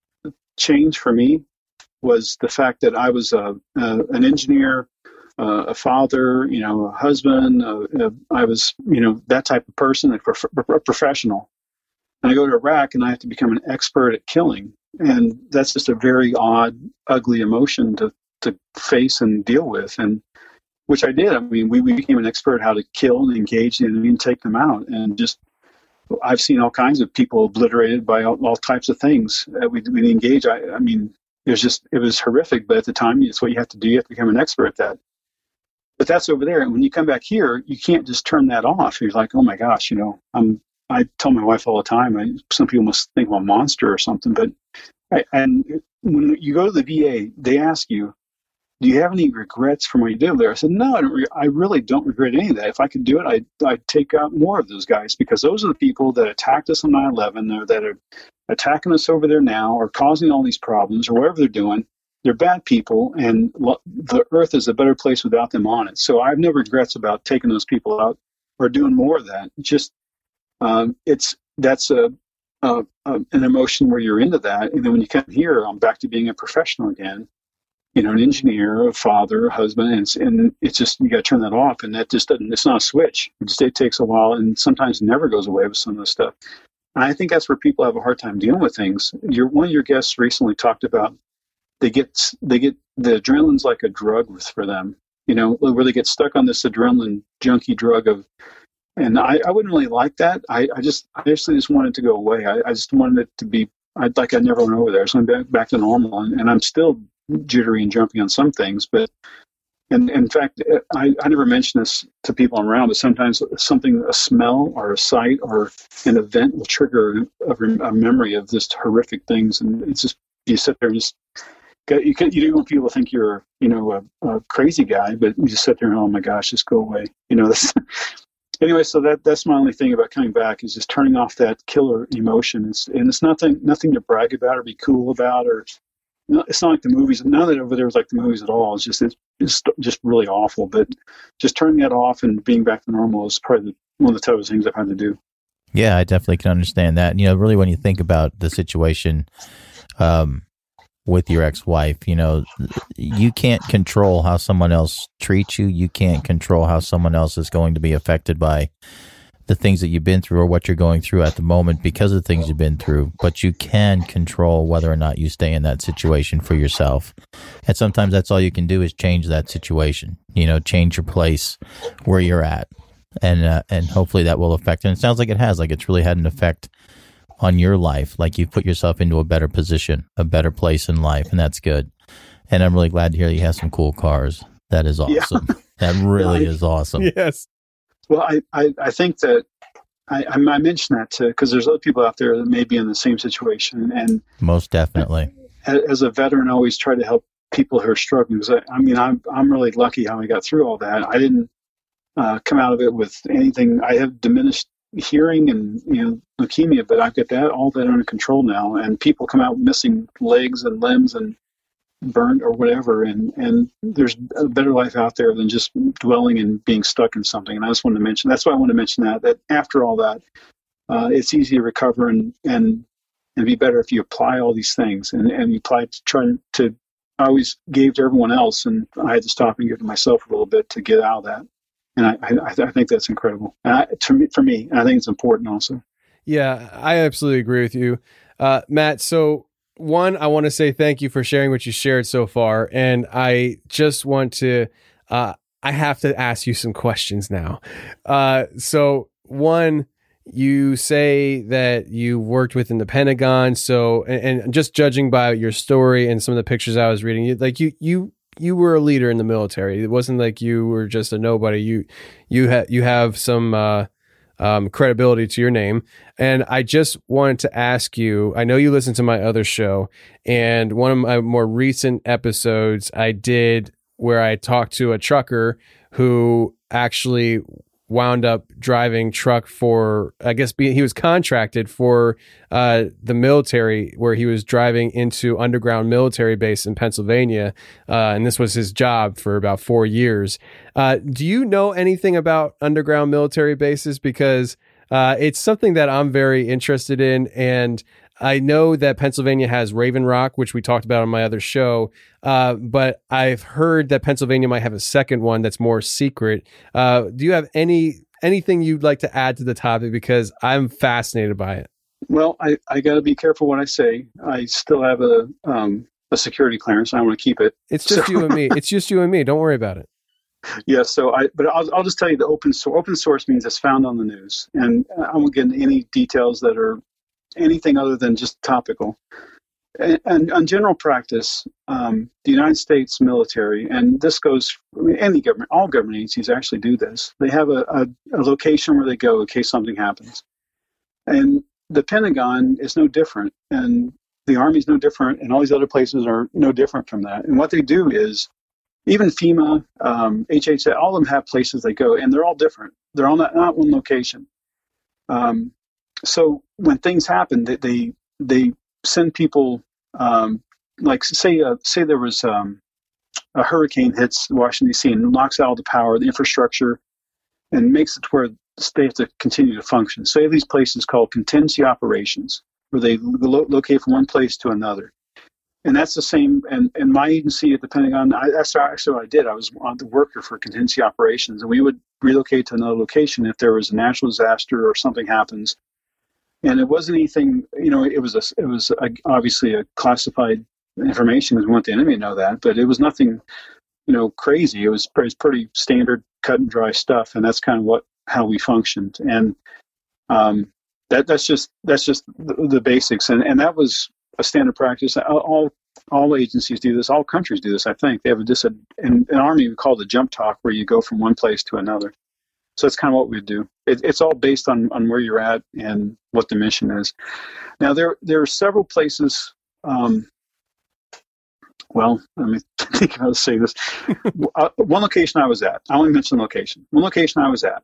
change for me was the fact that I was a, a, an engineer, uh, a father, you know, a husband. Uh, uh, I was, you know, that type of person, a, prof- a professional. And I go to Iraq and I have to become an expert at killing. And that's just a very odd, ugly emotion to to face and deal with, and which I did. I mean, we, we became an expert how to kill and engage the enemy and take them out. And just, I've seen all kinds of people obliterated by all, all types of things that we, we engage. I, I mean, it was just, it was horrific, but at the time, it's what you have to do. You have to become an expert at that. But that's over there. And when you come back here, you can't just turn that off. You're like, oh my gosh, you know, I'm, I tell my wife all the time, I, some people must think I'm a monster or something, but I, and when you go to the V A, they ask you, do you have any regrets from what you did there? I said, no, I, don't re- I really don't regret any of that. If I could do it, I'd, I'd take out more of those guys, because those are the people that attacked us on nine eleven, or that are attacking us over there now, or causing all these problems, or whatever they're doing. They're bad people, and lo- the earth is a better place without them on it. So I have no regrets about taking those people out or doing more of that. Just um, it's that's a, a, a an emotion where you're into that, and then when you come here, I'm back to being a professional again. you know, an engineer, a father, a husband, and it's, and it's just, you got to turn that off. And that just doesn't, it's not a switch. It, just, it takes a while and sometimes never goes away with some of the stuff. And I think that's where people have a hard time dealing with things. Your, one of your guests recently talked about they get, they get, the adrenaline's like a drug with, for them, you know, where they get stuck on this adrenaline junkie drug of, and I, I wouldn't really like that. I, I just, I actually just wanted it to go away. I, I just wanted it to be, I'd like I never went over there. I just went back, back to normal, and, and I'm still jittery and jumpy on some things, but and, and in fact, I, I never mention this to people I'm around, but sometimes something, a smell or a sight or an event will trigger a, a memory of this horrific things, and it's just you sit there and just you can, you don't want people to think you're you know a, a crazy guy, but you just sit there and oh my gosh, just go away, you know. This, anyway, so that that's my only thing about coming back is just turning off that killer emotion. It's, and it's nothing nothing to brag about or be cool about or. It's not like the movies. None of it over there was like the movies at all. It's just it's just, just really awful. But just turning that off and being back to normal is probably the, one of the toughest things I've had to do. Yeah, I definitely can understand that. You know, really, when you think about the situation um, with your ex-wife, you know, you can't control how someone else treats you. You can't control how someone else is going to be affected by the things that you've been through or what you're going through at the moment because of the things you've been through, but you can control whether or not you stay in that situation for yourself. And sometimes that's all you can do is change that situation, you know, change your place where you're at. And, uh, and hopefully that will affect, and it sounds like it has, like it's really had an effect on your life. Like you've put yourself into a better position, a better place in life. And that's good. And I'm really glad to hear you have some cool cars. That is awesome. Yeah. That really yeah, I, is awesome. Yes. Well, I, I, I think that I, I mentioned that because there's other people out there that may be in the same situation. And most definitely. As a veteran, I always try to help people who are struggling. Because I, I mean, I'm I'm really lucky how I got through all that. I didn't uh, come out of it with anything. I have diminished hearing and you know leukemia, but I've got that all that under control now. And people come out missing legs and limbs and burnt or whatever, and and there's a better life out there than just dwelling and being stuck in something. And I just wanted to mention that's why I want to mention that that after all that uh, it's easy to recover and and and be better if you apply all these things and and you apply to try to I always gave to everyone else, and I had to stop and give to myself a little bit to get out of that. And I I, I think that's incredible. And I, to me, for me, I think it's important also. Yeah, I absolutely agree with you, uh, Matt. So. One, I want to say thank you for sharing what you shared so far. And I just want to, uh, I have to ask you some questions now. Uh, so one, you say that you worked within the Pentagon. So, and, and just judging by your story and some of the pictures I was reading, like you, you, you were a leader in the military. It wasn't like you were just a nobody. You, you had, you have some, uh, Um, credibility to your name. And I just wanted to ask you, I know you listen to my other show, and one of my more recent episodes I did where I talked to a trucker who actually wound up driving truck for, I guess be, he was contracted for uh, the military, where he was driving into underground military base in Pennsylvania. Uh, and this was his job for about four years. Uh, do you know anything about underground military bases? Because uh, it's something that I'm very interested in. And I know that Pennsylvania has Raven Rock, which we talked about on my other show. Uh, but I've heard that Pennsylvania might have a second one that's more secret. Uh, do you have any anything you'd like to add to the topic? Because I'm fascinated by it. Well, I, I got to be careful what I say. I still have a um, a security clearance. I want to keep it. It's just so. you and me. It's just you and me. Don't worry about it. Yeah. So I, but I'll, I'll just tell you the open source. Open source means it's found on the news, and I won't get into any details that are anything other than just topical. And, and on general practice, um, the United States military, and this goes, I mean, any government, all government agencies actually do this. They have a, a, a location where they go in case something happens. And the Pentagon is no different, and the Army is no different, and all these other places are no different from that. And what they do is, even FEMA, um, H H A, all of them have places they go, and they're all different. They're all not, not one location. Um, so when things happen, they they, they send people, um, like say uh, say there was um, a hurricane hits Washington, D C and knocks out all the power, the infrastructure, and makes it to where they have to continue to function. So they have these places called contingency operations, where they lo- locate from one place to another. and that's the same. And, and my agency at the Pentagon, I, that's actually what I did. I was on the worker for contingency operations, and we would relocate to another location if there was a natural disaster or something happens. And it wasn't anything, you know, it was a, it was a, obviously a classified information because we want the enemy to know that, but it was nothing, you know, crazy. It was, it was pretty standard cut and dry stuff. And that's kind of what, how we functioned. And, um, that, that's just, that's just the, the basics. And, and that was a standard practice. All, all agencies do this. All countries do this. I think they have a, this, in an army, we call it the jump talk, where you go from one place to another. So that's kind of what we do. It, it's all based on, on where you're at and what the mission is. Now, there there are several places. Um, well, let me think of how to say this. uh, one location I was at. I only mentioned the location. One location I was at.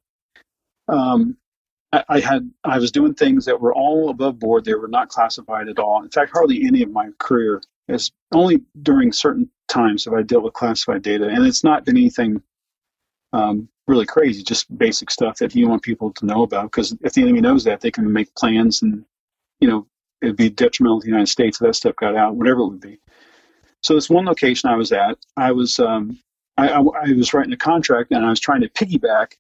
Um, I, I had I was doing things that were all above board. They were not classified at all. In fact, hardly any of my career is only during certain times have I dealt with classified data, and it's not been anything. Um, really crazy, just basic stuff that you want people to know about, because if the enemy knows that, they can make plans, and you know it'd be detrimental to the United States if that stuff got out, whatever it would be. So this one location I was at, I was um, I, I, I was writing a contract, and I was trying to piggyback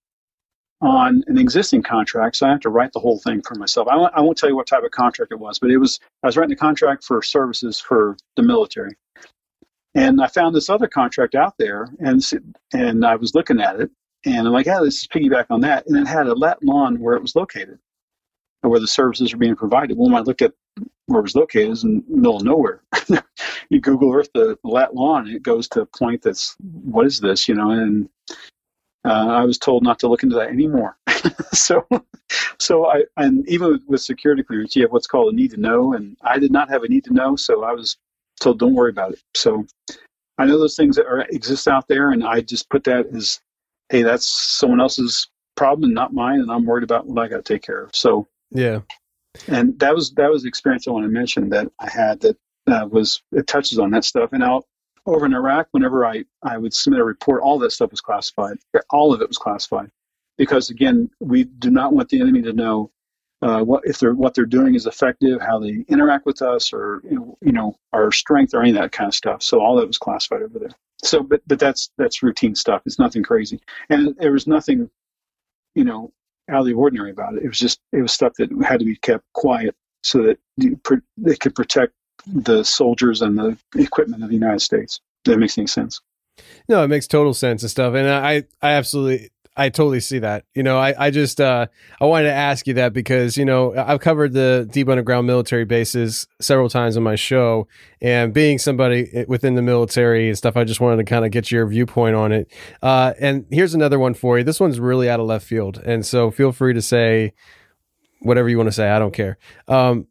on an existing contract, so I have to write the whole thing for myself. I won't, I won't tell you what type of contract it was, but it was I was writing a contract for services for the military. And I found this other contract out there, and and I was looking at it, and I'm like, yeah, this is piggyback on that. And it had a lat lawn where it was located, or where the services were being provided. Well, when I looked at where it was located, it was in the middle of nowhere. You Google Earth the lat lawn, and it goes to a point that's, what is this, you know? And uh, I was told not to look into that anymore. so, so I, and even with, with security clearance, you have what's called a need to know, and I did not have a need to know, so I was told don't worry about it. So I know those things that are exist out there, and I just put that as, hey, that's someone else's problem and not mine, and I'm worried about what I got to take care of. So yeah, and that was that was the experience I want to mention that I had that uh, was it touches on that stuff. And out over in Iraq, whenever I I would submit a report, all that stuff was classified. All of it was classified because again, we do not want the enemy to know. Uh, what if they're what they're doing is effective, how they interact with us, or you know, you know, our strength, or any of that kind of stuff. So all that was classified over there. So, but but that's that's routine stuff. It's nothing crazy, and there was nothing, you know, out of the ordinary about it. It was just it was stuff that had to be kept quiet so that you, they could protect the soldiers and the equipment of the United States. If that makes any sense? No, it makes total sense and stuff, and I I absolutely. I totally see that. You know, I, I just, uh, I wanted to ask you that because, you know, I've covered the deep underground military bases several times on my show, and being somebody within the military and stuff, I just wanted to kind of get your viewpoint on it. Uh, and here's another one for you. This one's really out of left field. And so feel free to say whatever you want to say. I don't care. Um,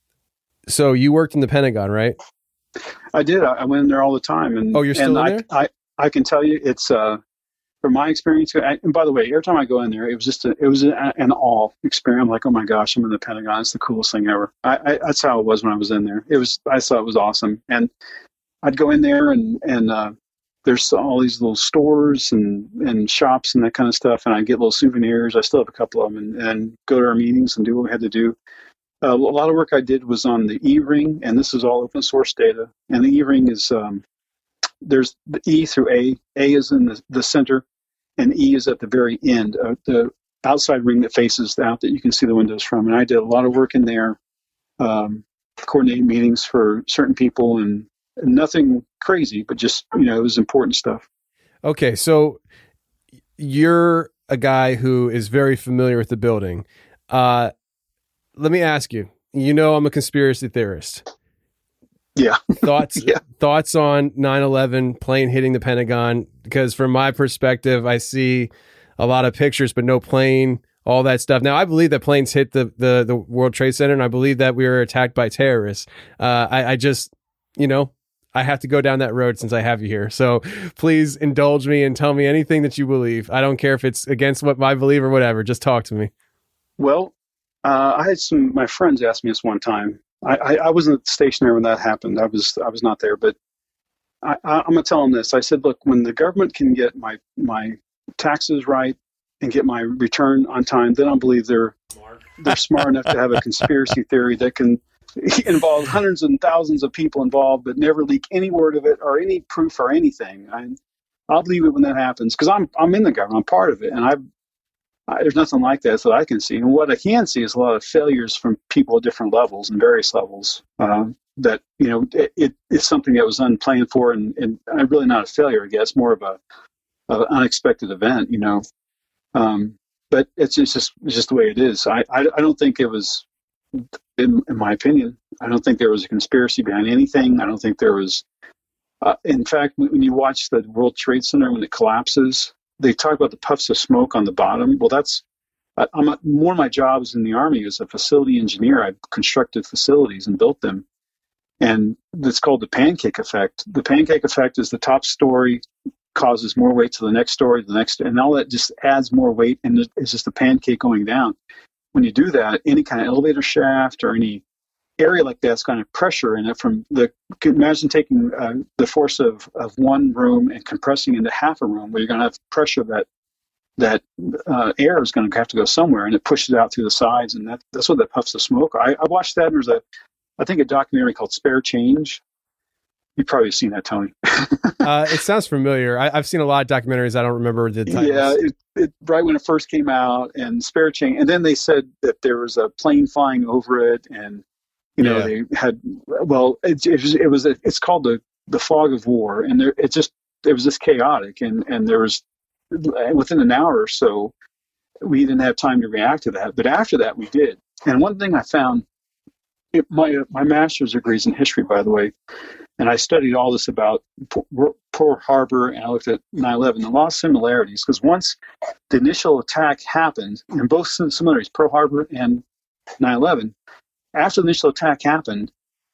so you worked in the Pentagon, right? I did. I went in there all the time. And, oh, you're still and in I, there? I, I can tell you it's, uh, from my experience, and by the way, every time I go in there, it was just a, it was a, an awe experience. I'm like, oh my gosh, I'm in the Pentagon. It's the coolest thing ever. I, I, that's how it was when I was in there. It was, I thought it was awesome. And I'd go in there, and and uh, there's all these little stores and, and shops and that kind of stuff, and I get little souvenirs. I still have a couple of them, and, and go to our meetings and do what we had to do. Uh, a lot of work I did was on the E-ring, and this is all open source data. And the E-ring is um, there's the E through A. A is in the, the center. And E is at the very end, uh, the outside ring that faces out that you can see the windows from. And I did a lot of work in there, um, coordinating meetings for certain people, and, and nothing crazy, but just, you know, it was important stuff. Okay, so you're a guy who is very familiar with the building. Uh, let me ask you, you know I'm a conspiracy theorist. Yeah. Thoughts yeah. thoughts on nine eleven, plane hitting the Pentagon? Because from my perspective, I see a lot of pictures, but no plane, all that stuff. Now, I believe that planes hit the, the, the World Trade Center, and I believe that we were attacked by terrorists. Uh, I, I just, you know, I have to go down that road since I have you here. So please indulge me and tell me anything that you believe. I don't care if it's against what I believe or whatever. Just talk to me. Well, uh, I had some, my friends asked me this one time. I, I, I wasn't stationary when that happened. I was I was not there, but I, I, I'm gonna tell them this. I said, look, when the government can get my my taxes right and get my return on time, then I believe they're they're smart enough to have a conspiracy theory that can involved hundreds and thousands of people involved, but never leak any word of it or any proof or anything. I, I'll believe it when that happens because I'm I'm in the government, I'm part of it, and I've I, there's nothing like that that I can see. And what I can see is a lot of failures from people at different levels and various levels. Uh, that you know, it, it, it's something that was unplanned for, and, and really not a failure. I guess more of a, of an unexpected event. You know, um, but it's, it's just it's just the way it is. I I, I don't think it was, in, in my opinion, I don't think there was a conspiracy behind anything. I don't think there was. Uh, in fact, when you watch the World Trade Center when it collapses, they talk about the puffs of smoke on the bottom. Well, that's I, I'm a, one of my jobs in the Army as a facility engineer. I've constructed facilities and built them, and it's called the pancake effect. The pancake effect is the top story causes more weight to the next story, the next, and all that just adds more weight, and it's just a pancake going down. When you do that, any kind of elevator shaft or any area like that's kind of pressure in it from the, imagine taking uh, the force of, of one room and compressing into half a room where you're going to have pressure that that uh, air is going to have to go somewhere, and it pushes out through the sides, and that, that's what that puffs of smoke. I, I watched that, and there's a, I think a documentary called Spare Change. You've probably seen that, Tony. uh, it sounds familiar. I, I've seen a lot of documentaries. I don't remember the titles. Yeah, it, it, right when it first came out, and Spare Change, and then they said that there was a plane flying over it, and you know, yeah. they had, well, it, it was, it was a, it's called the, the fog of war. And there, it just, it was just chaotic. And, and there was, within an hour or so, we didn't have time to react to that. But after that, we did. And one thing I found, it, my, my master's degree is in history, by the way. And I studied all this about Pearl Harbor, and I looked at nine eleven, a lot of similarities. Because once the initial attack happened, and both similarities, Pearl Harbor and nine eleven, after the initial attack happened,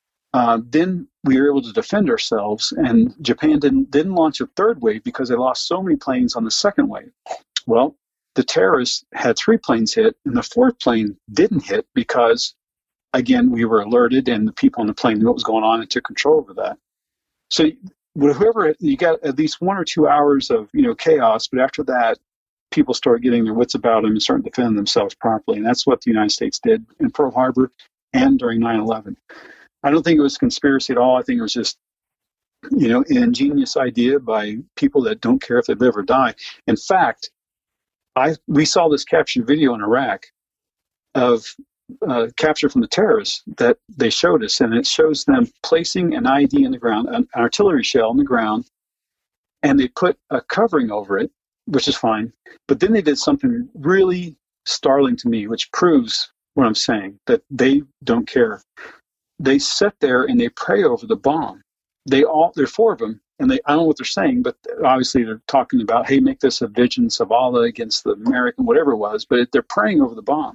uh, then we were able to defend ourselves, and Japan didn't didn't launch a third wave because they lost so many planes on the second wave. Well, the terrorists had three planes hit, and the fourth plane didn't hit because, again, we were alerted, and the people on the plane knew what was going on and took control over that. So, whoever you got at least one or two hours of you know chaos, but after that, people started getting their wits about them and starting to defend themselves properly, and that's what the United States did in Pearl Harbor and during nine eleven. I don't think it was a conspiracy at all. I think it was just, you know, an ingenious idea by people that don't care if they live or die. In fact, I we saw this captured video in Iraq of uh, capture from the terrorists that they showed us, and it shows them placing an I E D in the ground, an artillery shell in the ground, and they put a covering over it, which is fine. But then they did something really startling to me, which proves what I'm saying, that they don't care. They sit there and they pray over the bomb. They all, there are four of them, and they, I don't know what they're saying, but obviously they're talking about, hey, make this a vengeance of Allah against the American, whatever it was, but they're praying over the bomb.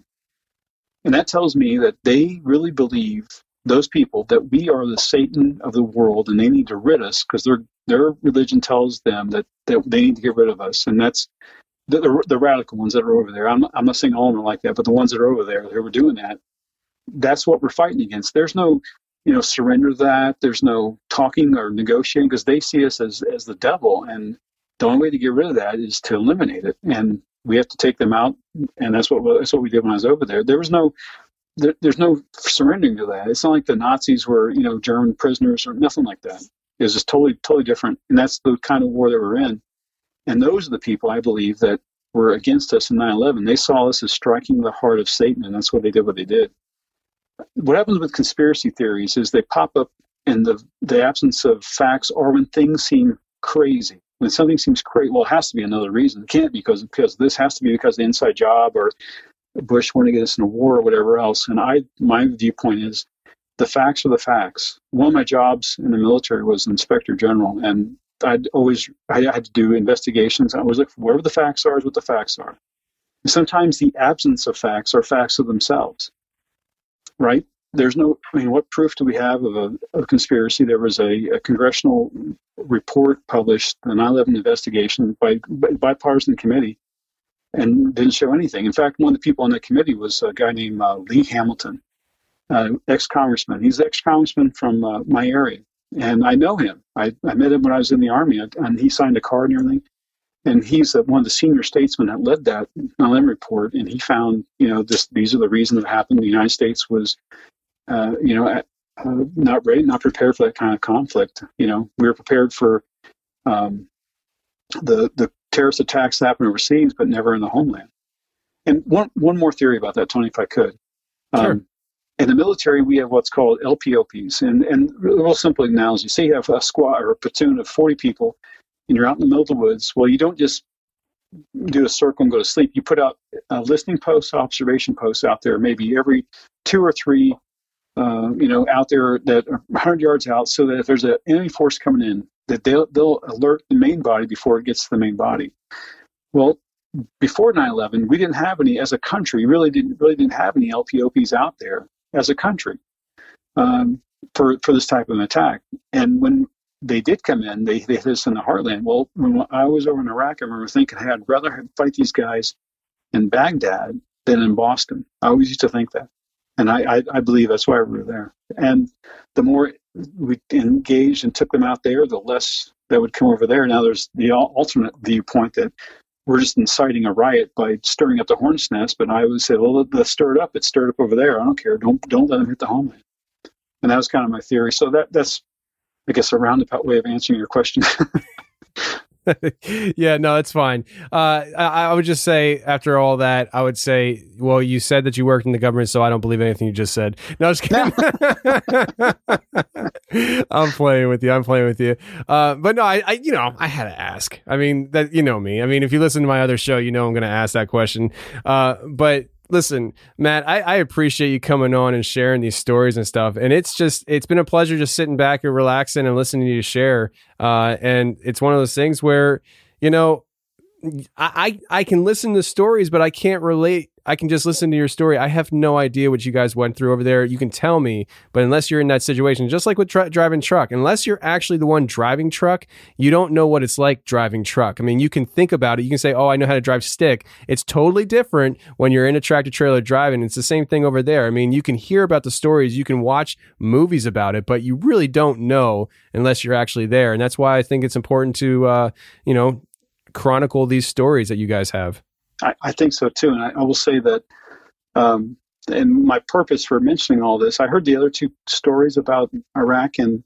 And that tells me that they really believe, those people, that we are the Satan of the world, and they need to rid us because their their religion tells them that, that they need to get rid of us. And that's the, the, the radical ones that are over there. I'm not, I'm not saying all of them are like that, but the ones that are over there who were doing that, that's what we're fighting against. There's no, you know, surrender to that. There's no talking or negotiating because they see us as, as the devil. And the only way to get rid of that is to eliminate it. And we have to take them out. And that's what, that's what we did when I was over there. There was no, there, there's no surrendering to that. It's not like the Nazis were, you know, German prisoners or nothing like that. It was just totally, totally different. And that's the kind of war that we're in. And those are the people, I believe, that were against us in nine eleven. They saw us as striking the heart of Satan, and that's why they did what they did. What happens with conspiracy theories is they pop up in the, the absence of facts or when things seem crazy. When something seems crazy, well, it has to be another reason. It can't be because, because this has to be because of the inside job or Bush wanted to get us in a war or whatever else. And I, my viewpoint is the facts are the facts. One of my jobs in the military was inspector general, and I'd always, I had to do investigations. I always look for whatever the facts are is what the facts are. And sometimes the absence of facts are facts of themselves, right? There's no, I mean, what proof do we have of a, a conspiracy? There was a, a congressional report published, the nine eleven investigation by, by bipartisan committee, and didn't show anything. In fact, one of the people on that committee was a guy named uh, Lee Hamilton, uh, ex-congressman. He's ex-congressman from uh, my area. And I know him. I, I met him when I was in the Army, and he signed a card and everything. And he's one of the senior statesmen that led that nine eleven report. And he found, you know, this, these are the reasons it happened. The United States was uh, you know, uh, not ready, not prepared for that kind of conflict. You know, we were prepared for um, the the terrorist attacks that happen overseas, but never in the homeland. And one one more theory about that, Tony, if I could. Sure. Um, in the military, we have what's called L P O Ps, and and real simple analogy. Say you have a squad or a platoon of forty people, and you're out in the middle of the woods. Well, you don't just do a circle and go to sleep. You put out uh, listening posts, observation posts out there, maybe every two or three, uh, you know, out there that are one hundred yards out, so that if there's an enemy force coming in, that they'll they'll alert the main body before it gets to the main body. Well, before nine eleven, we didn't have any as a country. Really didn't really didn't have any L P O Ps out there as a country um, for for this type of an attack. And when they did come in, they, they hit us in the heartland. Well, when I was over in Iraq, I remember thinking, hey, I'd rather fight these guys in Baghdad than in Boston. I always used to think that. And I, I, I believe that's why we were there. And the more we engaged and took them out there, the less that would come over there. Now there's the alternate viewpoint that we're just inciting a riot by stirring up the hornet's nest. But I would say, well, let's stir it up. It's stirred up over there. I don't care. Don't don't let them hit the homeland. And that was kind of my theory. So that that's, I guess, a roundabout way of answering your question. Yeah, no, it's fine. Uh, I, I would just say, after all that, I would say, well, you said that you worked in the government, so I don't believe anything you just said. No, just kidding. I'm playing with you. I'm playing with you. Uh, but no, I, I, you know, I had to ask. I mean, that you know me. I mean, if you listen to my other show, you know I'm going to ask that question. Uh, but listen, Matt, I, I appreciate you coming on and sharing these stories and stuff. And it's just, it's been a pleasure just sitting back and relaxing and listening to you share. Uh, and it's one of those things where, you know, I, I, I can listen to stories, but I can't relate. I can just listen to your story. I have no idea what you guys went through over there. You can tell me, but unless you're in that situation, just like with tr- driving truck, unless you're actually the one driving truck, you don't know what it's like driving truck. I mean, you can think about it. You can say, oh, I know how to drive stick. It's totally different when you're in a tractor trailer driving. It's the same thing over there. I mean, you can hear about the stories, you can watch movies about it, but you really don't know unless you're actually there. And that's why I think it's important to, uh, you know, chronicle these stories that you guys have. I, I think so too, and I, I will say that, um, and my purpose for mentioning all this, I heard the other two stories about Iraq, and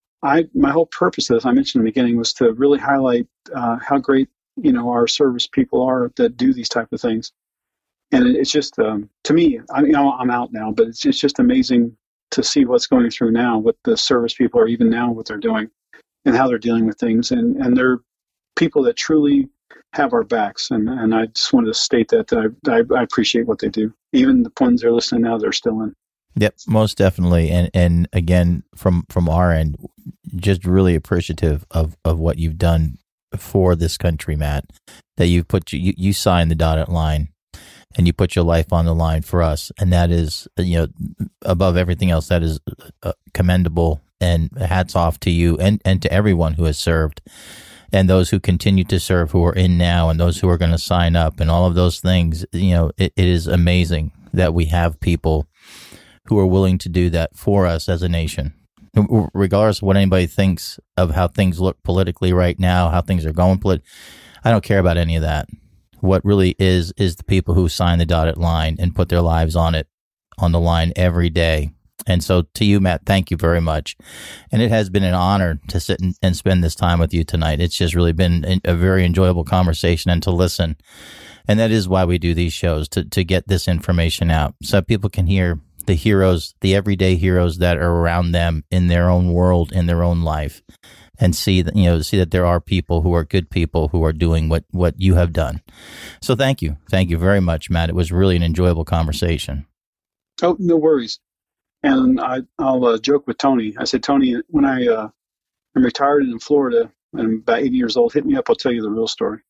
I my whole purpose, as I mentioned in the beginning, was to really highlight uh, how great you know our service people are that do these type of things, and it, it's just um, to me, I you know I'm out now, but it's it's just amazing to see what's going through now, what the service people are even now what they're doing, and how they're dealing with things, and and they're people that truly have our backs, and, and I just wanted to state that, that I, I, I appreciate what they do. Even the ones that are listening now, they're still in. Yep, most definitely. And and again, from, from our end, just really appreciative of, of what you've done for this country, Matt, that you've put, you, you signed the dotted line and you put your life on the line for us. And that is, you know, above everything else, that is uh, commendable, and hats off to you and, and to everyone who has served. And those who continue to serve, who are in now, and those who are going to sign up, and all of those things, you know, it, it is amazing that we have people who are willing to do that for us as a nation. Regardless of what anybody thinks of how things look politically right now, how things are going, polit- I don't care about any of that. What really is, is the people who sign the dotted line and put their lives on it, on the line every day. And so to you, Matt, thank you very much. And it has been an honor to sit and, and spend this time with you tonight. It's just really been a very enjoyable conversation and to listen. And that is why we do these shows, to, to get this information out so people can hear the heroes, the everyday heroes that are around them in their own world, in their own life, and see that, you know, see that there are people who are good people who are doing what, what you have done. So thank you. Thank you very much, Matt. It was really an enjoyable conversation. Oh, no worries. And I, I'll uh, joke with Tony. I said, Tony, when I uh, am retired in Florida and I'm about eighty years old, hit me up. I'll tell you the real story.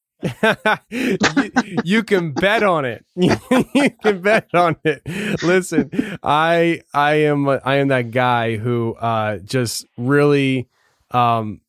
you, you can bet on it. You can bet on it. Listen, I I am I am that guy who uh, just really um,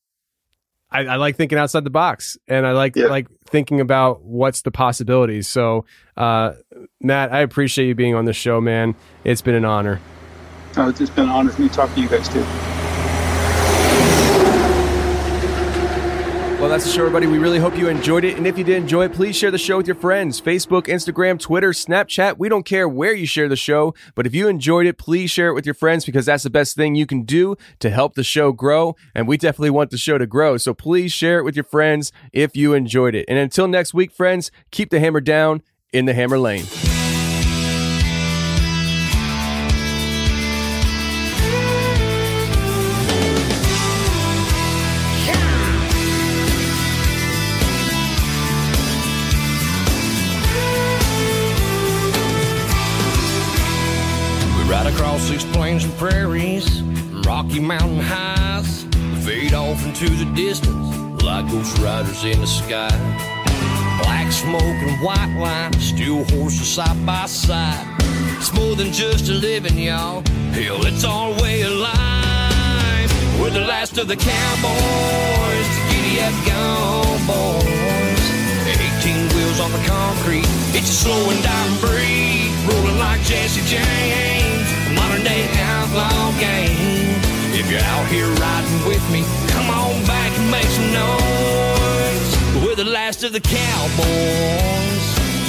I, I like thinking outside the box, and I like yeah. like thinking about what's the possibilities. So, uh, Matt, I appreciate you being on the show, man. It's been an honor. Uh, it's been an honor for me to talk to you guys too. Well, that's that's the show, everybody. We really hope you enjoyed it. And if you did enjoy it, please share the show with your friends. Facebook, Instagram, Twitter, Snapchat. We don't care where you share the show, but if you enjoyed it, please share it with your friends because that's the best thing you can do to help the show grow. And we definitely want the show to grow. So please share it with your friends if you enjoyed it. And until next week, friends, keep the hammer down in the hammer lane. Across these plains and prairies, Rocky Mountain highs, we fade off into the distance like ghost riders in the sky. Black smoke and white line, steel horses side by side. It's more than just a living, y'all. Hell, it's our way of life. We're the last of the cowboys to giddy up gone boys. eighteen wheels on the concrete, it's a slow and dying breed, rolling like Jesse James. Modern day outlaw game. If you're out here riding with me, come on back and make some noise. We're the last of the cowboys.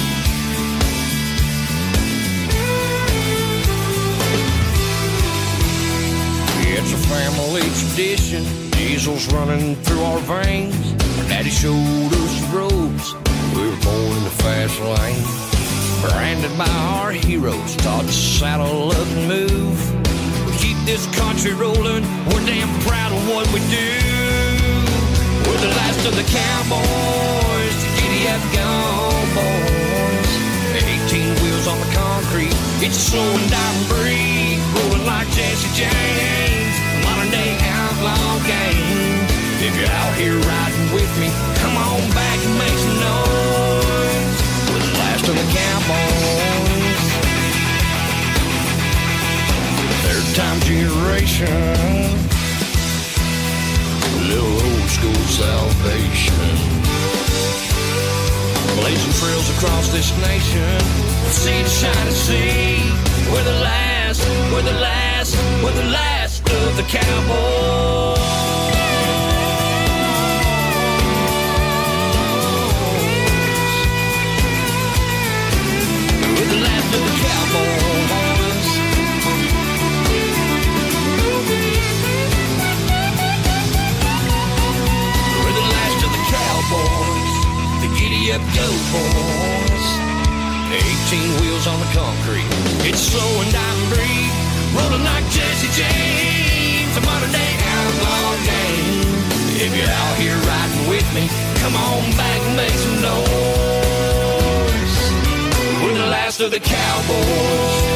It's a family tradition, diesel's running through our veins. Our daddy showed us the roads, we were born in the fast lane. Branded by our heroes, taught to saddle up and move. We keep this country rolling, we're damn proud of what we do. We're the last of the cowboys, the giddy up gone boys. eighteen wheels on the concrete, it's a slow and dying breed, rolling like Jesse James. Modern day outlaw game. If you're out here riding with me, come on back and make some noise. We're the last of the cowboys. Third time generation. A little old school salvation. Blazing trails across this nation. From sea to shining sea. We're the last, we're the last, we're the last of the cowboys. We're the last of the cowboys. We're the last of the cowboys. The giddy up go boys. eighteen wheels on the concrete. It's slow and dying breed. Rolling like Jesse James. A modern day outlaw game. If you're out here riding with me, come on back and make some noise. We're the last of the cowboys.